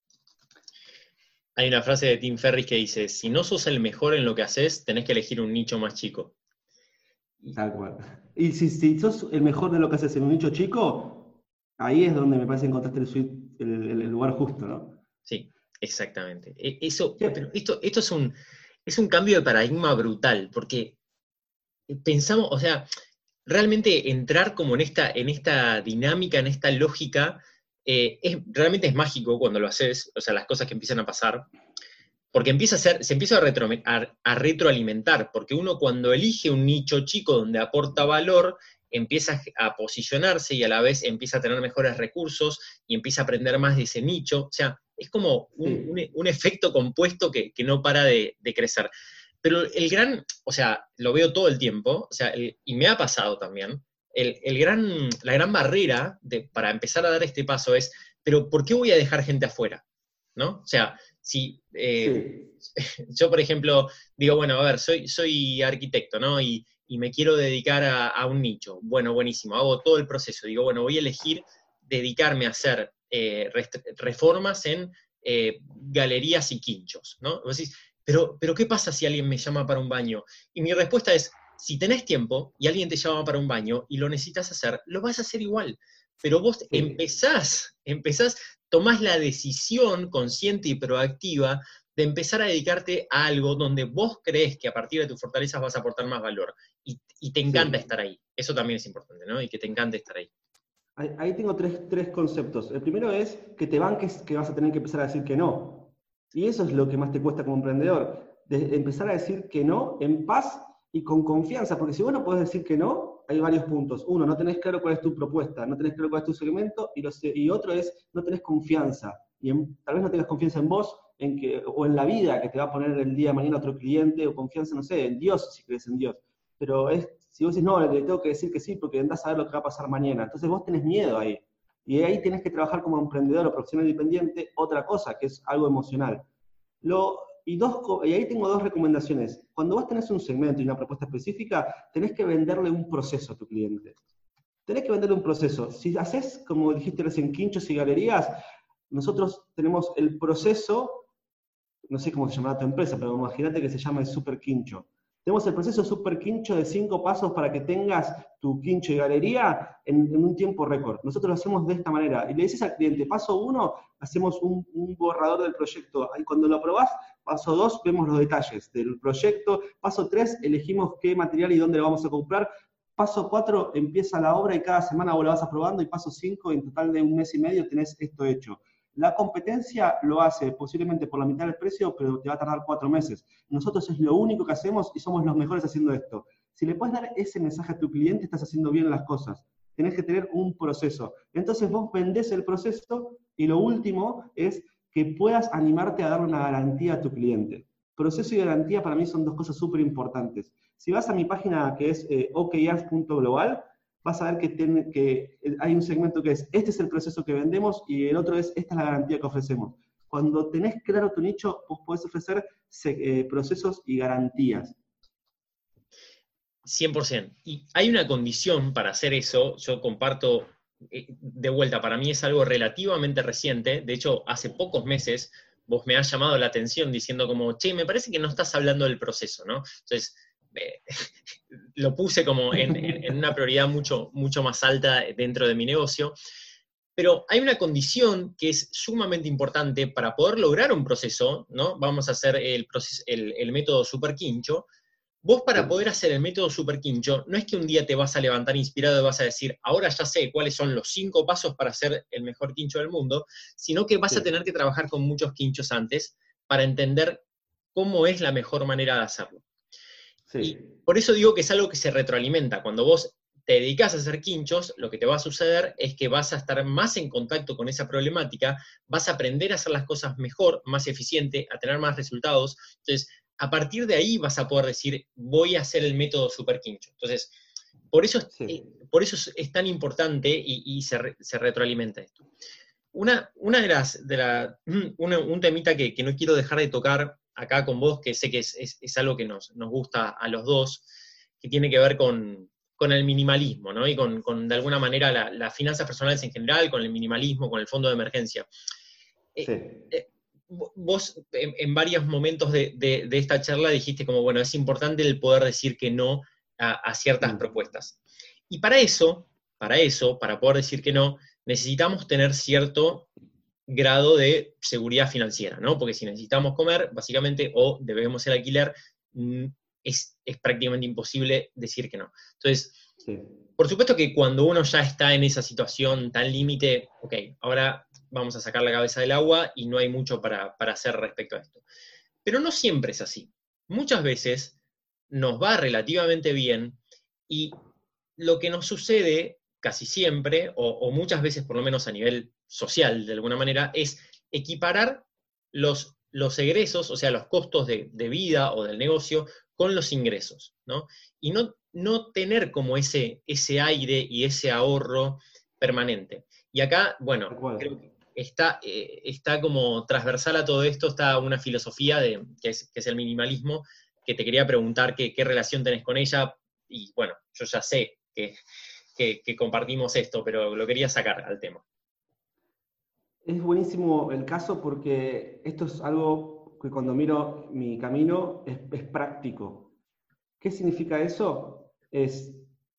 Hay una frase de Tim Ferriss que dice, si no sos el mejor en lo que haces, tenés que elegir un nicho más chico. Tal cual. Y si, si sos el mejor de lo que haces en un nicho chico, ahí es donde me parece que encontraste el, suite, el, el lugar justo, ¿no? Sí, exactamente. Eso, sí. Pero esto, esto es, un, es un cambio de paradigma brutal, porque pensamos, o sea, realmente entrar como en esta, en esta dinámica, en esta lógica, eh, es, realmente es mágico cuando lo haces, o sea, las cosas que empiezan a pasar, porque empieza a ser, se empieza a, retro, a, a retroalimentar, porque uno cuando elige un nicho chico donde aporta valor, empieza a posicionarse y a la vez empieza a tener mejores recursos y empieza a aprender más de ese nicho, o sea, es como un, sí. un, un efecto compuesto que, que no para de, de crecer. Pero el gran, o sea, lo veo todo el tiempo, o sea, el, y me ha pasado también, el, el gran, la gran barrera de, para empezar a dar este paso es, pero ¿por qué voy a dejar gente afuera? ¿No? O sea, Si, eh, Sí. yo, por ejemplo, digo, bueno, a ver, soy, soy arquitecto, ¿no? Y, y me quiero dedicar a, a un nicho. Bueno, buenísimo, hago todo el proceso. Digo, bueno, voy a elegir dedicarme a hacer eh, rest- reformas en eh, galerías y quinchos, ¿no? Vos decís, pero, pero ¿qué pasa si alguien me llama para un baño? Y mi respuesta es, si tenés tiempo y alguien te llama para un baño y lo necesitas hacer, lo vas a hacer igual. Pero vos Sí. empezás, empezás, tomás la decisión consciente y proactiva de empezar a dedicarte a algo donde vos crees que a partir de tus fortalezas vas a aportar más valor. Y, y te encanta Sí. estar ahí. Eso también es importante, ¿no? Y que te encante estar ahí. Ahí, ahí tengo tres, tres conceptos. El primero es que te banques que vas a tener que empezar a decir que no. Y eso es lo que más te cuesta como emprendedor. De empezar a decir que no en paz y con confianza. Porque si vos no podés decir que no, hay varios puntos. Uno, no tenés claro cuál es tu propuesta, no tenés claro cuál es tu segmento. Y, lo, y otro es, no tenés confianza. Y en, tal vez no tengas confianza en vos en que, o en la vida que te va a poner el día de mañana otro cliente, o confianza, no sé, en Dios, si crees en Dios. Pero es, si vos decís, no, le tengo que decir que sí porque andás a ver lo que va a pasar mañana. Entonces vos tenés miedo ahí. Y ahí tenés que trabajar como emprendedor o profesional independiente otra cosa, que es algo emocional. Lo, y, dos, y ahí tengo dos recomendaciones. Cuando vos tenés un segmento y una propuesta específica, tenés que venderle un proceso a tu cliente. Tenés que venderle un proceso. Si haces, como dijiste recién, quinchos y galerías, nosotros tenemos el proceso, no sé cómo se llamará tu empresa, pero imagínate que se llama el Super Quincho. Tenemos el proceso Super Quincho de cinco pasos para que tengas tu quincho y galería en, en un tiempo récord. Nosotros lo hacemos de esta manera. Y le dices al cliente, paso uno, hacemos un, un borrador del proyecto. Y cuando lo aprobás, paso dos, vemos los detalles del proyecto. Paso tres, elegimos qué material y dónde lo vamos a comprar. Paso cuatro, empieza la obra y cada semana vos la vas aprobando. Y paso cinco, en total de un mes y medio tenés esto hecho. La competencia lo hace posiblemente por la mitad del precio, pero te va a tardar cuatro meses. Nosotros es lo único que hacemos y somos los mejores haciendo esto. Si le puedes dar ese mensaje a tu cliente, estás haciendo bien las cosas. Tenés que tener un proceso. Entonces vos vendés el proceso y lo último es que puedas animarte a darle una garantía a tu cliente. Proceso y garantía para mí son dos cosas súper importantes. Si vas a mi página que es eh, okeyards punto global, vas a ver que, ten, que hay un segmento que es, este es el proceso que vendemos y el otro es, esta es la garantía que ofrecemos. Cuando tenés claro tu nicho, vos podés ofrecer eh, procesos y garantías. cien por ciento. Y hay una condición para hacer eso, yo comparto, eh, de vuelta, para mí es algo relativamente reciente, de hecho, hace pocos meses vos me has llamado la atención diciendo como, che, me parece que no estás hablando del proceso, ¿no? Entonces, eh, lo puse como en, en, en una prioridad mucho, mucho más alta dentro de mi negocio, pero hay una condición que es sumamente importante para poder lograr un proceso, ¿no? Vamos a hacer el, proceso, el, el método super quincho. Vos para Sí. poder hacer el método super quincho, no es que un día te vas a levantar inspirado y vas a decir, ahora ya sé cuáles son los cinco pasos para hacer el mejor quincho del mundo, sino que vas Sí. a tener que trabajar con muchos quinchos antes para entender cómo es la mejor manera de hacerlo. Sí. Y por eso digo que es algo que se retroalimenta. Cuando vos te dedicas a hacer quinchos, lo que te va a suceder es que vas a estar más en contacto con esa problemática, vas a aprender a hacer las cosas mejor, más eficiente, a tener más resultados. Entonces, a partir de ahí vas a poder decir, voy a hacer el método super quincho. Entonces, por eso, Sí. por eso es tan importante y, y se, re, se, retroalimenta esto. Una, una de las, de la, una, un temita que, que no quiero dejar de tocar acá con vos, que sé que es, es, es algo que nos, nos gusta a los dos, que tiene que ver con, con el minimalismo, ¿no? Y con, con de alguna manera, la, las finanzas personales en general, con el minimalismo, con el fondo de emergencia. Sí. Eh, eh, vos en, en varios momentos de, de, de esta charla dijiste como, bueno, es importante el poder decir que no a, a ciertas Mm. propuestas. Y para eso, para eso, para poder decir que no, necesitamos tener cierto grado de seguridad financiera, ¿no? Porque si necesitamos comer, básicamente, o debemos el alquiler, es, es prácticamente imposible decir que no. Entonces, sí. por supuesto que cuando uno ya está en esa situación tan límite, ok, ahora vamos a sacar la cabeza del agua y no hay mucho para, para hacer respecto a esto. Pero no siempre es así. Muchas veces nos va relativamente bien y lo que nos sucede casi siempre, o, o muchas veces por lo menos a nivel social de alguna manera, es equiparar los, los egresos, o sea, los costos de, de vida o del negocio, con los ingresos, ¿no? Y no, no tener como ese, ese aire y ese ahorro permanente. Y acá, bueno, creo que está, eh, está como transversal a todo esto, está una filosofía de, que, es, que es el minimalismo, que te quería preguntar qué, qué relación tenés con ella, y bueno, yo ya sé que, que, que compartimos esto, pero lo quería sacar al tema. Es buenísimo el caso porque esto es algo que cuando miro mi camino es, es práctico. ¿Qué significa eso? Es,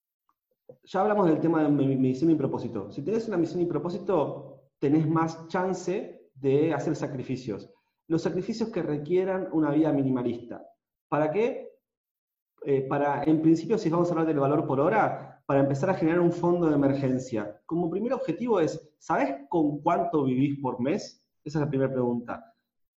ya hablamos del tema de mi, mi misión y propósito. Si tenés una misión y propósito, tenés más chance de hacer sacrificios. Los sacrificios que requieran una vida minimalista. ¿Para qué? Eh, para, en principio, si vamos a hablar del valor por hora, para empezar a generar un fondo de emergencia. Como primer objetivo es, ¿sabés con cuánto vivís por mes? Esa es la primera pregunta.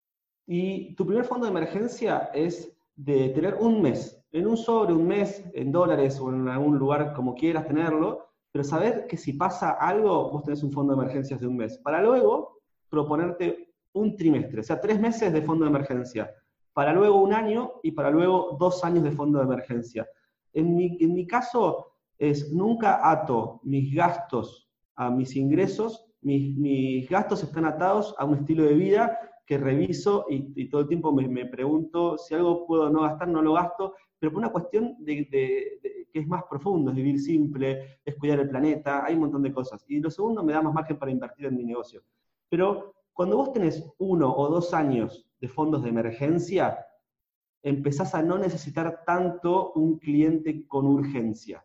Y tu primer fondo de emergencia es de tener un mes, en un sobre, un mes, en dólares o en algún lugar como quieras tenerlo, pero saber que si pasa algo, vos tenés un fondo de emergencias de un mes. Para luego proponerte un trimestre, o sea, tres meses de fondo de emergencia. Para luego un año y para luego dos años de fondo de emergencia. En mi, en mi caso es nunca ato mis gastos a mis ingresos, mis, mis gastos están atados a un estilo de vida que reviso y, y todo el tiempo me, me pregunto si algo puedo no gastar, no lo gasto, pero por una cuestión de, de, de, que es más profundo, es vivir simple, es cuidar el planeta, hay un montón de cosas. Y lo segundo, me da más margen para invertir en mi negocio. Pero cuando vos tenés uno o dos años de fondos de emergencia, empezás a no necesitar tanto un cliente con urgencia.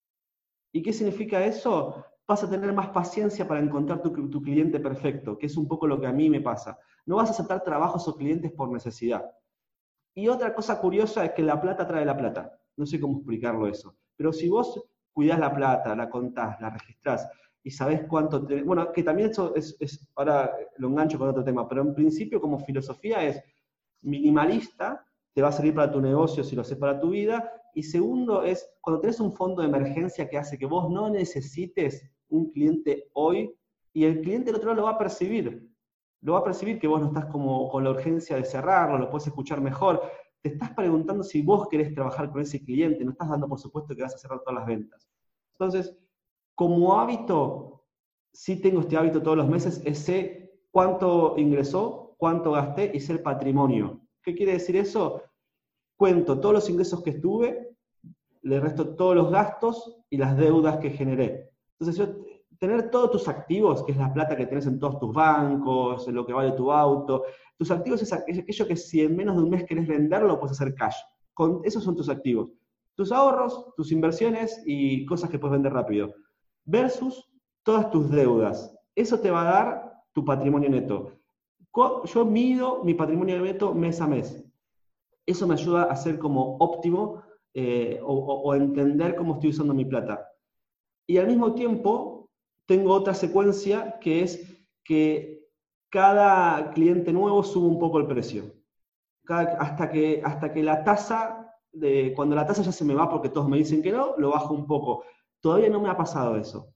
¿Y qué significa eso? Vas a tener más paciencia para encontrar tu, tu cliente perfecto, que es un poco lo que a mí me pasa. No vas a aceptar trabajos o clientes por necesidad. Y otra cosa curiosa es que la plata trae la plata. No sé cómo explicarlo eso. Pero si vos cuidás la plata, la contás, la registrás y sabés cuánto... Te, bueno, que también eso es, es... Ahora lo engancho con otro tema, pero en principio como filosofía es minimalista, te va a servir para tu negocio si lo haces para tu vida. Y segundo es, cuando tenés un fondo de emergencia que hace que vos no necesites un cliente hoy, y el cliente del otro lado lo va a percibir. Lo va a percibir que vos no estás como con la urgencia de cerrarlo, lo puedes escuchar mejor. Te estás preguntando si vos querés trabajar con ese cliente, no estás dando por supuesto que vas a cerrar todas las ventas. Entonces, como hábito, sí tengo este hábito todos los meses, es sé cuánto ingresó, cuánto gasté y sé el patrimonio. ¿Qué quiere decir eso? Cuento todos los ingresos que estuve, le resto todos los gastos y las deudas que generé. Entonces, yo, tener todos tus activos, que es la plata que tenés en todos tus bancos, en lo que vale tu auto, tus activos es aquello que si en menos de un mes querés venderlo, puedes hacer cash. Con, esos son tus activos. Tus ahorros, tus inversiones y cosas que puedes vender rápido. Versus todas tus deudas. Eso te va a dar tu patrimonio neto. Yo mido mi patrimonio neto mes a mes. Eso me ayuda a ser como óptimo eh, o, o, o entender cómo estoy usando mi plata. Y al mismo tiempo, tengo otra secuencia que es que cada cliente nuevo sube un poco el precio. Cada, hasta, que, hasta que la tasa, de, cuando la tasa ya se me va porque todos me dicen que no, lo bajo un poco. Todavía no me ha pasado eso.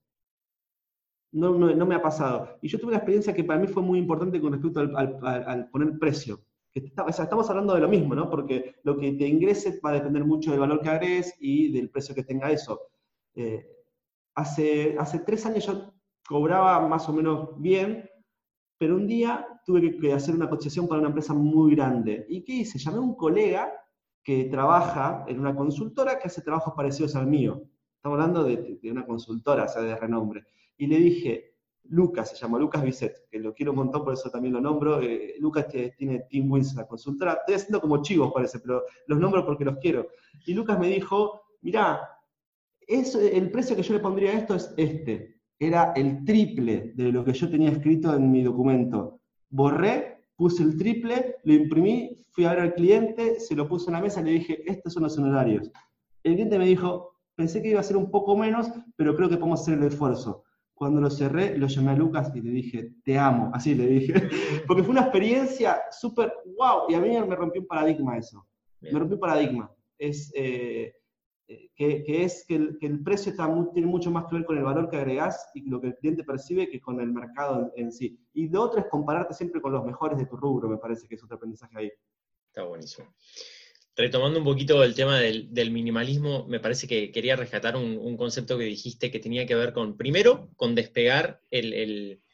No, no, no me ha pasado. Y yo tuve una experiencia que para mí fue muy importante con respecto al, al, al, al poner precio. Que está, o sea, estamos hablando de lo mismo, ¿no? Porque lo que te ingrese va a depender mucho del valor que agregues y del precio que tenga eso. Eh, hace, hace tres años yo cobraba más o menos bien, pero un día tuve que, que hacer una cotización para una empresa muy grande. ¿Y qué hice? Llamé a un colega que trabaja en una consultora que hace trabajos parecidos al mío. Estamos hablando de, de una consultora, o sea, de renombre. Y le dije, Lucas, se llama Lucas Bisset, que lo quiero un montón, por eso también lo nombro. Eh, Lucas tiene Team Wins, la consultora. Estoy haciendo como chivos, parece, pero los nombro porque los quiero. Y Lucas me dijo, mirá, es, el precio que yo le pondría a esto es este. Era el triple de lo que yo tenía escrito en mi documento. Borré, puse el triple, lo imprimí, fui a ver al cliente, se lo puse en la mesa y le dije, estos son los honorarios. El cliente me dijo, pensé que iba a ser un poco menos, pero creo que podemos hacer el esfuerzo. Cuando lo cerré, lo llamé a Lucas y le dije, te amo, así le dije. Porque fue una experiencia súper wow, y a mí me rompió un paradigma eso. Bien. Me rompió un paradigma. Es, eh, que, que es que el, que el precio está muy, tiene mucho más que ver con el valor que agregás y lo que el cliente percibe que con el mercado en, en sí. Y lo otro es compararte siempre con los mejores de tu rubro, me parece que es otro aprendizaje ahí. Está buenísimo. Retomando un poquito el tema del, del minimalismo, me parece que quería rescatar un, un concepto que dijiste que tenía que ver con, primero, con despegar el, el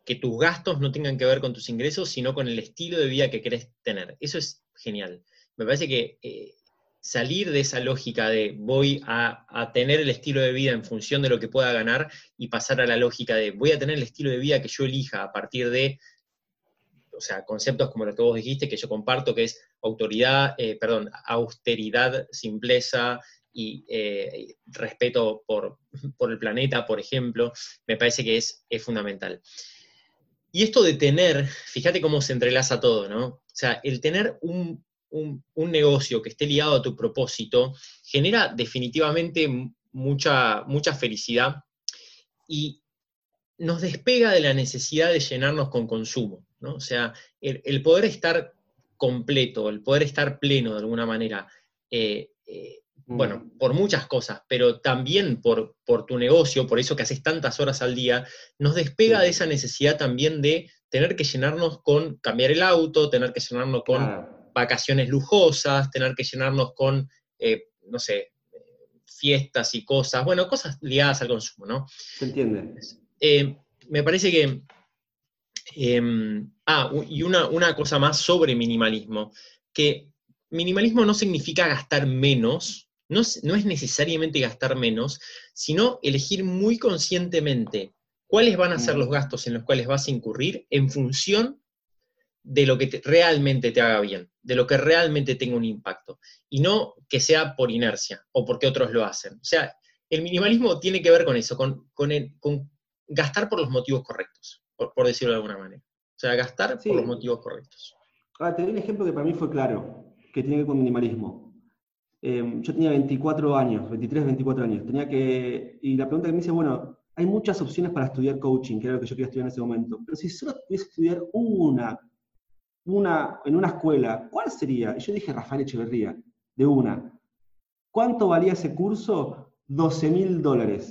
que tus gastos no tengan que ver con tus ingresos, sino con el estilo de vida que querés tener. Eso es genial. Me parece que eh, salir de esa lógica de voy a, a tener el estilo de vida en función de lo que pueda ganar y pasar a la lógica de voy a tener el estilo de vida que yo elija a partir de, o sea, conceptos como lo que vos dijiste, que yo comparto, que es autoridad, eh, perdón, austeridad, simpleza y eh, respeto por, por el planeta, por ejemplo, me parece que es, es fundamental. Y esto de tener, fíjate cómo se entrelaza todo, ¿no? O sea, el tener un, un, un negocio que esté ligado a tu propósito genera definitivamente mucha, mucha felicidad y nos despega de la necesidad de llenarnos con consumo, ¿no? O sea, el, el poder estar completo, el poder estar pleno de alguna manera, eh, eh, mm. bueno, por muchas cosas, pero también por, por tu negocio, por eso que haces tantas horas al día, nos despega sí. de esa necesidad también de tener que llenarnos con cambiar el auto, tener que llenarnos con claro. vacaciones lujosas, tener que llenarnos con, eh, no sé, fiestas y cosas, bueno, cosas ligadas al consumo, ¿no? ¿Se entiende? Eh, me parece que... Eh, ah, y una, una cosa más sobre minimalismo, que minimalismo no significa gastar menos, no, no es necesariamente gastar menos, sino elegir muy conscientemente cuáles van a ser los gastos en los cuales vas a incurrir en función de lo que te, realmente te haga bien, de lo que realmente tenga un impacto, y no que sea por inercia o porque otros lo hacen. O sea, el minimalismo tiene que ver con eso, con, con, el, con gastar por los motivos correctos, por, por decirlo de alguna manera. O sea, gastar sí. por los motivos correctos. Ahora, te doy un ejemplo que para mí fue claro, que tiene que ver con minimalismo. Eh, yo tenía veinticuatro años, veintitrés, veinticuatro años, tenía que, y la pregunta que me hice, bueno, hay muchas opciones para estudiar coaching, que era lo que yo quería estudiar en ese momento, pero si solo pudiese estudiar una, una, en una escuela, ¿cuál sería? Y yo dije Rafael Echeverría, de una. ¿Cuánto valía ese curso? doce mil dólares.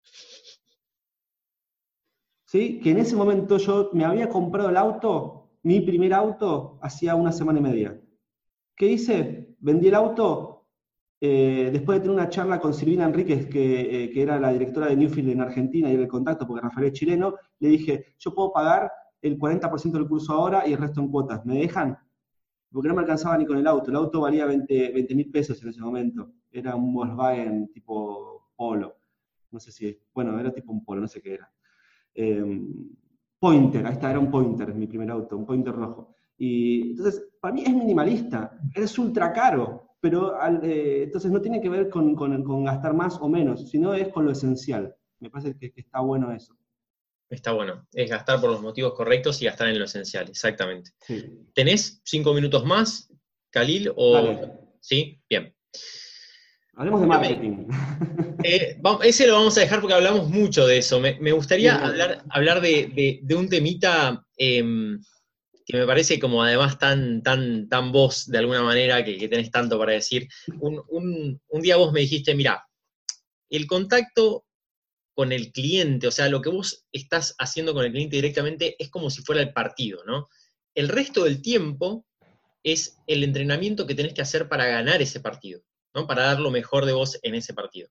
¿Sí? Que en ese momento yo me había comprado el auto, mi primer auto, hacía una semana y media. ¿Qué hice? Vendí el auto, eh, después de tener una charla con Silvina Enríquez, que, eh, que era la directora de Newfield en Argentina, y era el contacto, porque Rafael es chileno, le dije, yo puedo pagar el cuarenta por ciento del curso ahora y el resto en cuotas. ¿Me dejan? Porque no me alcanzaba ni con el auto. El auto valía veinte mil pesos en ese momento. Era un Volkswagen tipo Polo. No sé si, bueno, era tipo un Polo, no sé qué era. Eh, Pointer, ahí está, era un Pointer, mi primer auto, un Pointer rojo. Y entonces, para mí es minimalista, es ultra caro, pero al, eh, entonces no tiene que ver con, con, con gastar más o menos, sino es con lo esencial. Me parece que, que está bueno eso. Está bueno, es gastar por los motivos correctos y gastar en lo esencial, exactamente. Sí. ¿Tenés cinco minutos más, Khalil? O... Dale. ¿Sí? Bien. Hablemos de marketing. Eh, ese lo vamos a dejar porque hablamos mucho de eso. Me, me gustaría Bien. hablar, hablar de, de, de un temita eh, que me parece como además tan, tan, tan vos, de alguna manera, que, que tenés tanto para decir. Un, un, un día vos me dijiste, mirá, el contacto con el cliente, o sea, lo que vos estás haciendo con el cliente directamente es como si fuera el partido, ¿no? El resto del tiempo es el entrenamiento que tenés que hacer para ganar ese partido, ¿no? Para dar lo mejor de vos en ese partido.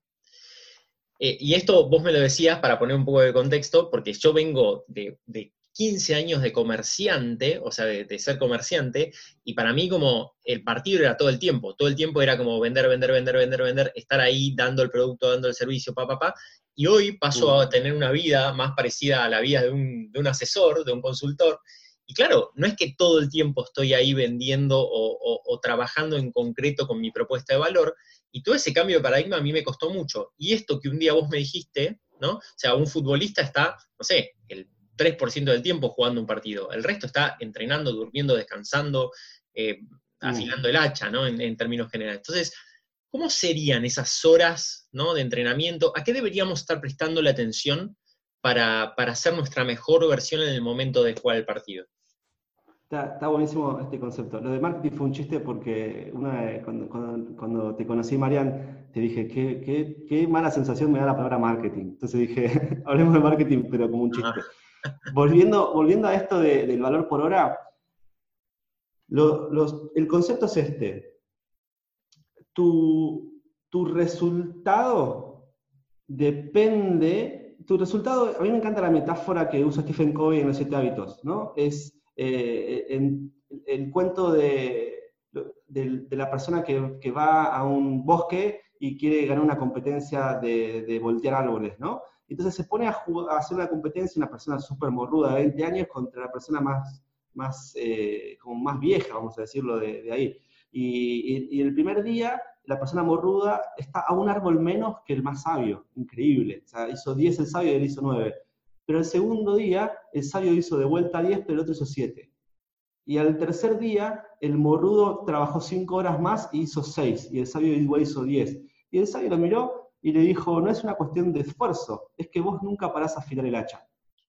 Eh, y esto vos me lo decías para poner un poco de contexto, porque yo vengo de, de quince años de comerciante, o sea, de, de ser comerciante, y para mí como el partido era todo el tiempo, todo el tiempo era como vender, vender, vender, vender, vender, estar ahí dando el producto, dando el servicio, pa, pa, pa, y hoy paso a tener una vida más parecida a la vida de un, de un asesor, de un consultor, y claro, no es que todo el tiempo estoy ahí vendiendo o, o, o trabajando en concreto con mi propuesta de valor, y todo ese cambio de paradigma a mí me costó mucho. Y esto que un día vos me dijiste, ¿no? O sea, un futbolista está, no sé, el tres por ciento del tiempo jugando un partido. El resto está entrenando, durmiendo, descansando, eh, afilando el hacha, ¿no? En, en términos generales. Entonces, ¿cómo serían esas horas, ¿no? de entrenamiento? ¿A qué deberíamos estar prestando la atención para, para hacer nuestra mejor versión en el momento de jugar el partido? Está, está buenísimo este concepto. Lo de marketing fue un chiste porque una vez, cuando, cuando, cuando te conocí, Marian, te dije, qué, qué, qué mala sensación me da la palabra marketing. Entonces dije, hablemos de marketing, pero como un chiste. Volviendo, volviendo a esto de, del valor por hora, lo, los, el concepto es este. Tu, tu resultado depende tu resultado, a mí me encanta la metáfora que usa Stephen Covey en Los Siete Hábitos, ¿no? Es eh, en, el cuento de, de, de la persona que, que va a un bosque y quiere ganar una competencia de, de voltear árboles, ¿no? Entonces se pone a, jugar, a hacer una competencia una persona súper morruda de veinte años contra la persona más, más, eh, como más vieja, vamos a decirlo, de, de ahí. Y, y, y el primer día, la persona morruda está a un árbol menos que el más sabio, increíble. O sea, hizo diez el sabio y él hizo nueve. Pero el segundo día, el sabio hizo de vuelta diez, pero el otro hizo siete. Y al tercer día, el morrudo trabajó cinco horas más y hizo seis, y el sabio igual hizo diez. Y el sabio lo miró y le dijo, no es una cuestión de esfuerzo, es que vos nunca parás a afilar el hacha.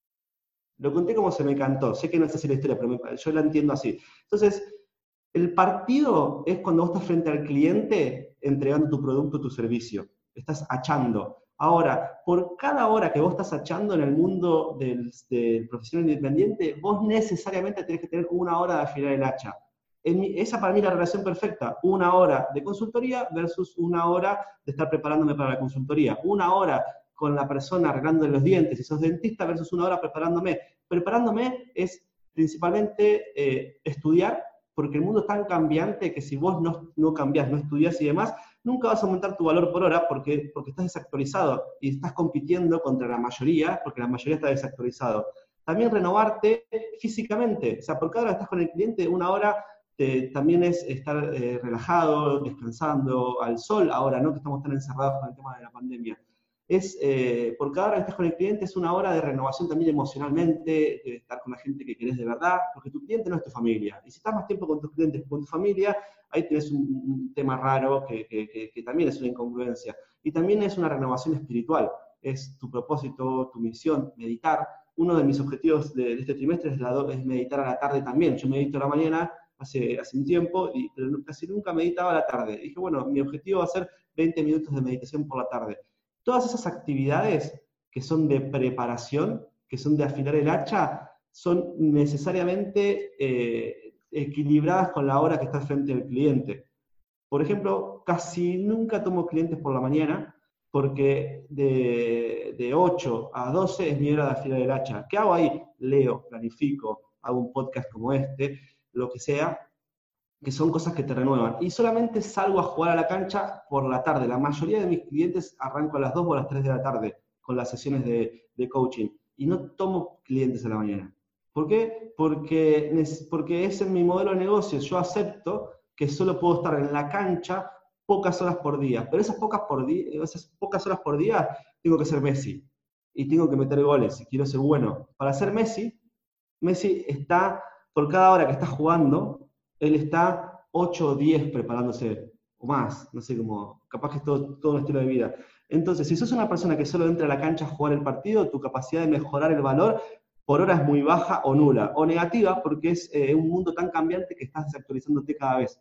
Lo conté como se me cantó, sé que no es así la historia, pero me, yo la entiendo así. Entonces, el partido es cuando vos estás frente al cliente entregando tu producto o tu servicio. Estás hachando. Ahora, por cada hora que vos estás hachando en el mundo del, del profesional independiente, vos necesariamente tenés que tener una hora de afilar el hacha. En mi, esa para mí es la relación perfecta. Una hora de consultoría versus una hora de estar preparándome para la consultoría. Una hora con la persona arreglándole los dientes, si sos dentista, versus una hora preparándome. Preparándome es principalmente eh, estudiar, porque el mundo es tan cambiante que si vos no, no cambiás, no estudiás y demás, nunca vas a aumentar tu valor por hora porque, porque estás desactualizado y estás compitiendo contra la mayoría, porque la mayoría está desactualizado. También renovarte físicamente, o sea, por cada hora que estás con el cliente, una hora te, también es estar eh, relajado, descansando, al sol ahora, ¿no? Que estamos tan encerrados con el tema de la pandemia. Es, eh, por cada hora que estás con el cliente es una hora de renovación también emocionalmente, de estar con la gente que querés de verdad, porque tu cliente no es tu familia. Y si estás más tiempo con tus clientes que con tu familia, ahí tenés un, un tema raro que, que, que, que también es una incongruencia. Y también es una renovación espiritual, es tu propósito, tu misión, meditar. Uno de mis objetivos de, de este trimestre es, la, es meditar a la tarde también. Yo medito a la mañana hace, hace un tiempo, y, pero casi nunca meditaba a la tarde. Dije, bueno, mi objetivo va a ser veinte minutos de meditación por la tarde. Todas esas actividades que son de preparación, que son de afilar el hacha, son necesariamente eh, equilibradas con la hora que estás frente al cliente. Por ejemplo, casi nunca tomo clientes por la mañana, porque de, de ocho a doce es mi hora de afilar el hacha. ¿Qué hago ahí? Leo, planifico, hago un podcast como este, lo que sea, que son cosas que te renuevan. Y solamente salgo a jugar a la cancha por la tarde. La mayoría de mis clientes arranco a las dos o a las tres de la tarde con las sesiones de, de coaching. Y no tomo clientes a la mañana. ¿Por qué? Porque, porque ese es mi modelo de negocio. Yo acepto que solo puedo estar en la cancha pocas horas por día. Pero esas pocas, por día, esas pocas horas por día tengo que ser Messi. Y tengo que meter goles. Y quiero ser bueno. Para ser Messi, Messi está, por cada hora que está jugando, él está ocho o diez preparándose, o más, no sé cómo, capaz que es todo, todo un estilo de vida. Entonces, si sos una persona que solo entra a la cancha a jugar el partido, tu capacidad de mejorar el valor por hora es muy baja o nula, o negativa, porque es eh, un mundo tan cambiante que estás desactualizándote cada vez.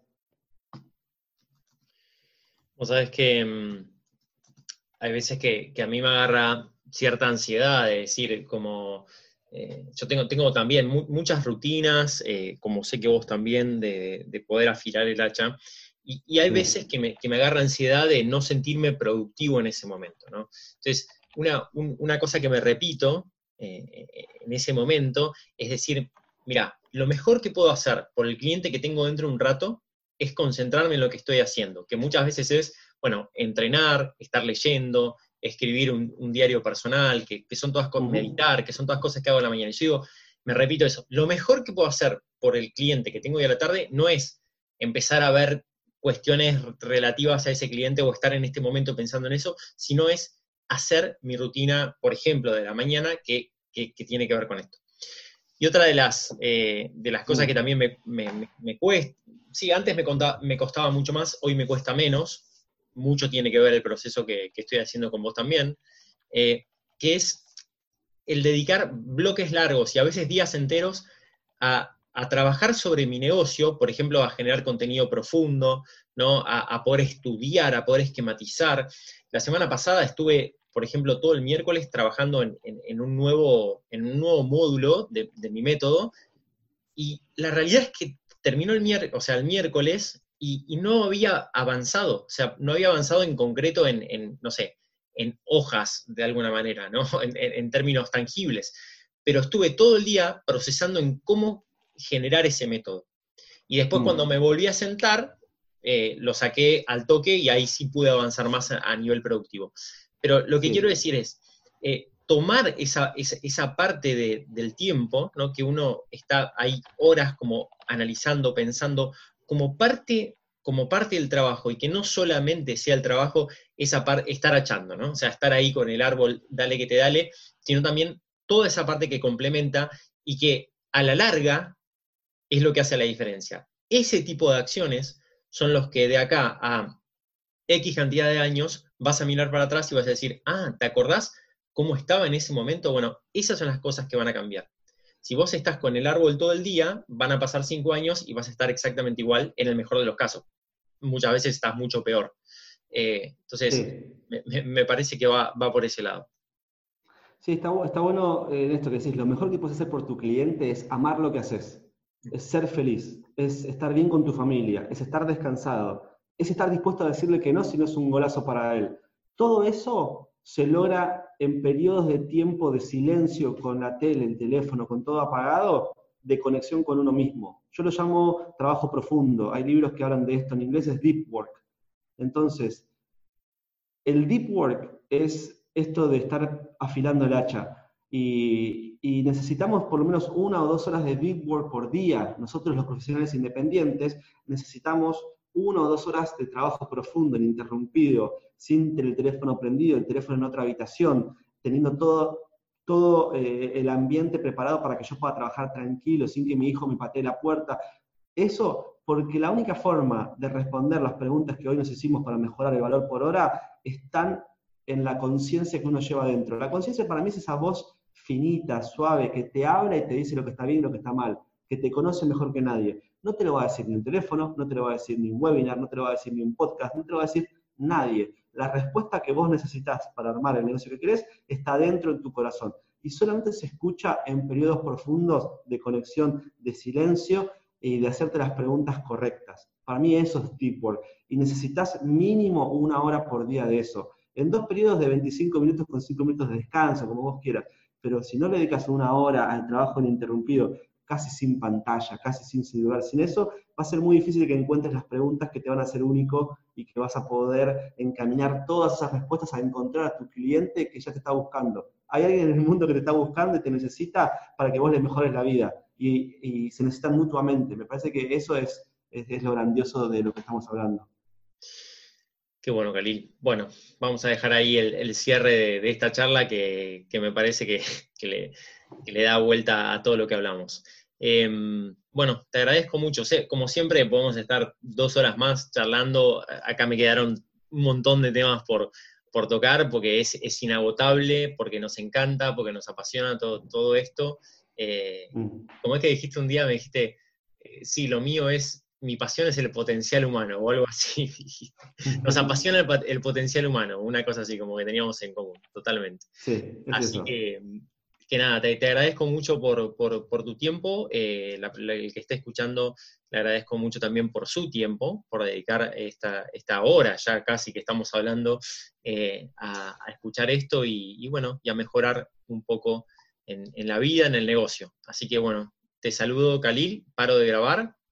Vos sabés que mmm, hay veces que, que a mí me agarra cierta ansiedad de decir, como... Eh, yo tengo, tengo también mu muchas rutinas, eh, como sé que vos también, de, de poder afilar el hacha, y, y hay sí. veces que me, que me agarra ansiedad de no sentirme productivo en ese momento, ¿no? Entonces, una, un, una cosa que me repito eh, en ese momento es decir, mira, lo mejor que puedo hacer por el cliente que tengo dentro de un rato es concentrarme en lo que estoy haciendo, que muchas veces es, bueno, entrenar, estar leyendo, escribir un, un diario personal, que, que son todas cosas, uh-huh. meditar, que son todas cosas que hago en la mañana. Y yo digo, me repito eso, lo mejor que puedo hacer por el cliente que tengo hoy a la tarde no es empezar a ver cuestiones relativas a ese cliente o estar en este momento pensando en eso, sino es hacer mi rutina, por ejemplo, de la mañana, que, que, que tiene que ver con esto. Y otra de las, eh, de las cosas que también me, me, me, me cuesta, sí, antes me, contaba, me costaba mucho más, hoy me cuesta menos, mucho tiene que ver el proceso que, que estoy haciendo con vos también, eh, que es el dedicar bloques largos y a veces días enteros a, a trabajar sobre mi negocio, por ejemplo, a generar contenido profundo, ¿no? a, a poder estudiar, a poder esquematizar. La semana pasada estuve, por ejemplo, todo el miércoles trabajando en, en, en, un, nuevo, en un nuevo módulo de, de mi método, y la realidad es que terminó el, mier o sea, el miércoles y, y no había avanzado, o sea, no había avanzado en concreto en, en no sé, en hojas de alguna manera, ¿no? En, en, en términos tangibles, pero estuve todo el día procesando en cómo generar ese método. Y después mm. cuando me volví a sentar, eh, lo saqué al toque y ahí sí pude avanzar más a, a nivel productivo. Pero lo que sí. quiero decir es, eh, tomar esa, esa, esa parte de, del tiempo, ¿no? Que uno está ahí horas como analizando, pensando, como parte, como parte del trabajo, y que no solamente sea el trabajo esa par, estar achando, ¿no? O sea, estar ahí con el árbol, dale que te dale, sino también toda esa parte que complementa y que a la larga es lo que hace la diferencia. Ese tipo de acciones son los que de acá a X cantidad de años vas a mirar para atrás y vas a decir, ah, ¿te acordás cómo estaba en ese momento? Bueno, esas son las cosas que van a cambiar. Si vos estás con el árbol todo el día, van a pasar cinco años y vas a estar exactamente igual en el mejor de los casos. Muchas veces estás mucho peor. Eh, entonces, sí. me, me parece que va, va por ese lado. Sí, está, está bueno en esto que decís, lo mejor que puedes hacer por tu cliente es amar lo que haces, es ser feliz, es estar bien con tu familia, es estar descansado, es estar dispuesto a decirle que no si no es un golazo para él. Todo eso se logra en periodos de tiempo de silencio con la tele, el teléfono, con todo apagado, de conexión con uno mismo. Yo lo llamo trabajo profundo. Hay libros que hablan de esto, en inglés es deep work. Entonces, el deep work es esto de estar afilando el hacha. Y, y necesitamos por lo menos una o dos horas de deep work por día. Nosotros los profesionales independientes necesitamos una o dos horas de trabajo profundo, ininterrumpido, sin el teléfono prendido, el teléfono en otra habitación, teniendo todo, todo eh, el ambiente preparado para que yo pueda trabajar tranquilo, sin que mi hijo me patee la puerta. Eso porque la única forma de responder las preguntas que hoy nos hicimos para mejorar el valor por hora están en la conciencia que uno lleva adentro. La conciencia para mí es esa voz finita, suave, que te habla y te dice lo que está bien y lo que está mal, que te conoce mejor que nadie. No te lo va a decir ni un teléfono, no te lo va a decir ni un webinar, no te lo va a decir ni un podcast, no te lo va a decir nadie. La respuesta que vos necesitas para armar el negocio que querés está dentro en tu corazón. Y solamente se escucha en periodos profundos de conexión, de silencio y de hacerte las preguntas correctas. Para mí eso es deep work. Y necesitas mínimo una hora por día de eso. En dos periodos de veinticinco minutos con cinco minutos de descanso, como vos quieras. Pero si no le dedicas una hora al trabajo ininterrumpido, casi sin pantalla, casi sin celular, sin eso, va a ser muy difícil que encuentres las preguntas que te van a hacer único y que vas a poder encaminar todas esas respuestas a encontrar a tu cliente que ya te está buscando. Hay alguien en el mundo que te está buscando y te necesita para que vos le mejores la vida. Y, y se necesitan mutuamente. Me parece que eso es, es, es lo grandioso de lo que estamos hablando. Qué bueno, Khalil. Bueno, vamos a dejar ahí el, el cierre de, de esta charla que, que me parece que, que, le, que le da vuelta a todo lo que hablamos. Eh, bueno, te agradezco mucho. Como siempre, podemos estar dos horas más charlando. Acá me quedaron un montón de temas por, por tocar, porque es, es inagotable, porque nos encanta, porque nos apasiona todo, todo esto. Eh, mm. Como es que dijiste un día, me dijiste, eh, sí, lo mío es... mi pasión es el potencial humano, o algo así. Nos apasiona el, el potencial humano, una cosa así, como que teníamos en común, totalmente. Sí, es así eso. que, que nada, te, te agradezco mucho por, por, por tu tiempo, eh, la, la, el que esté escuchando, le agradezco mucho también por su tiempo, por dedicar esta, esta hora ya casi que estamos hablando eh, a, a escuchar esto y, y bueno, y a mejorar un poco en, en la vida, en el negocio. Así que bueno, te saludo, Khalil, paro de grabar.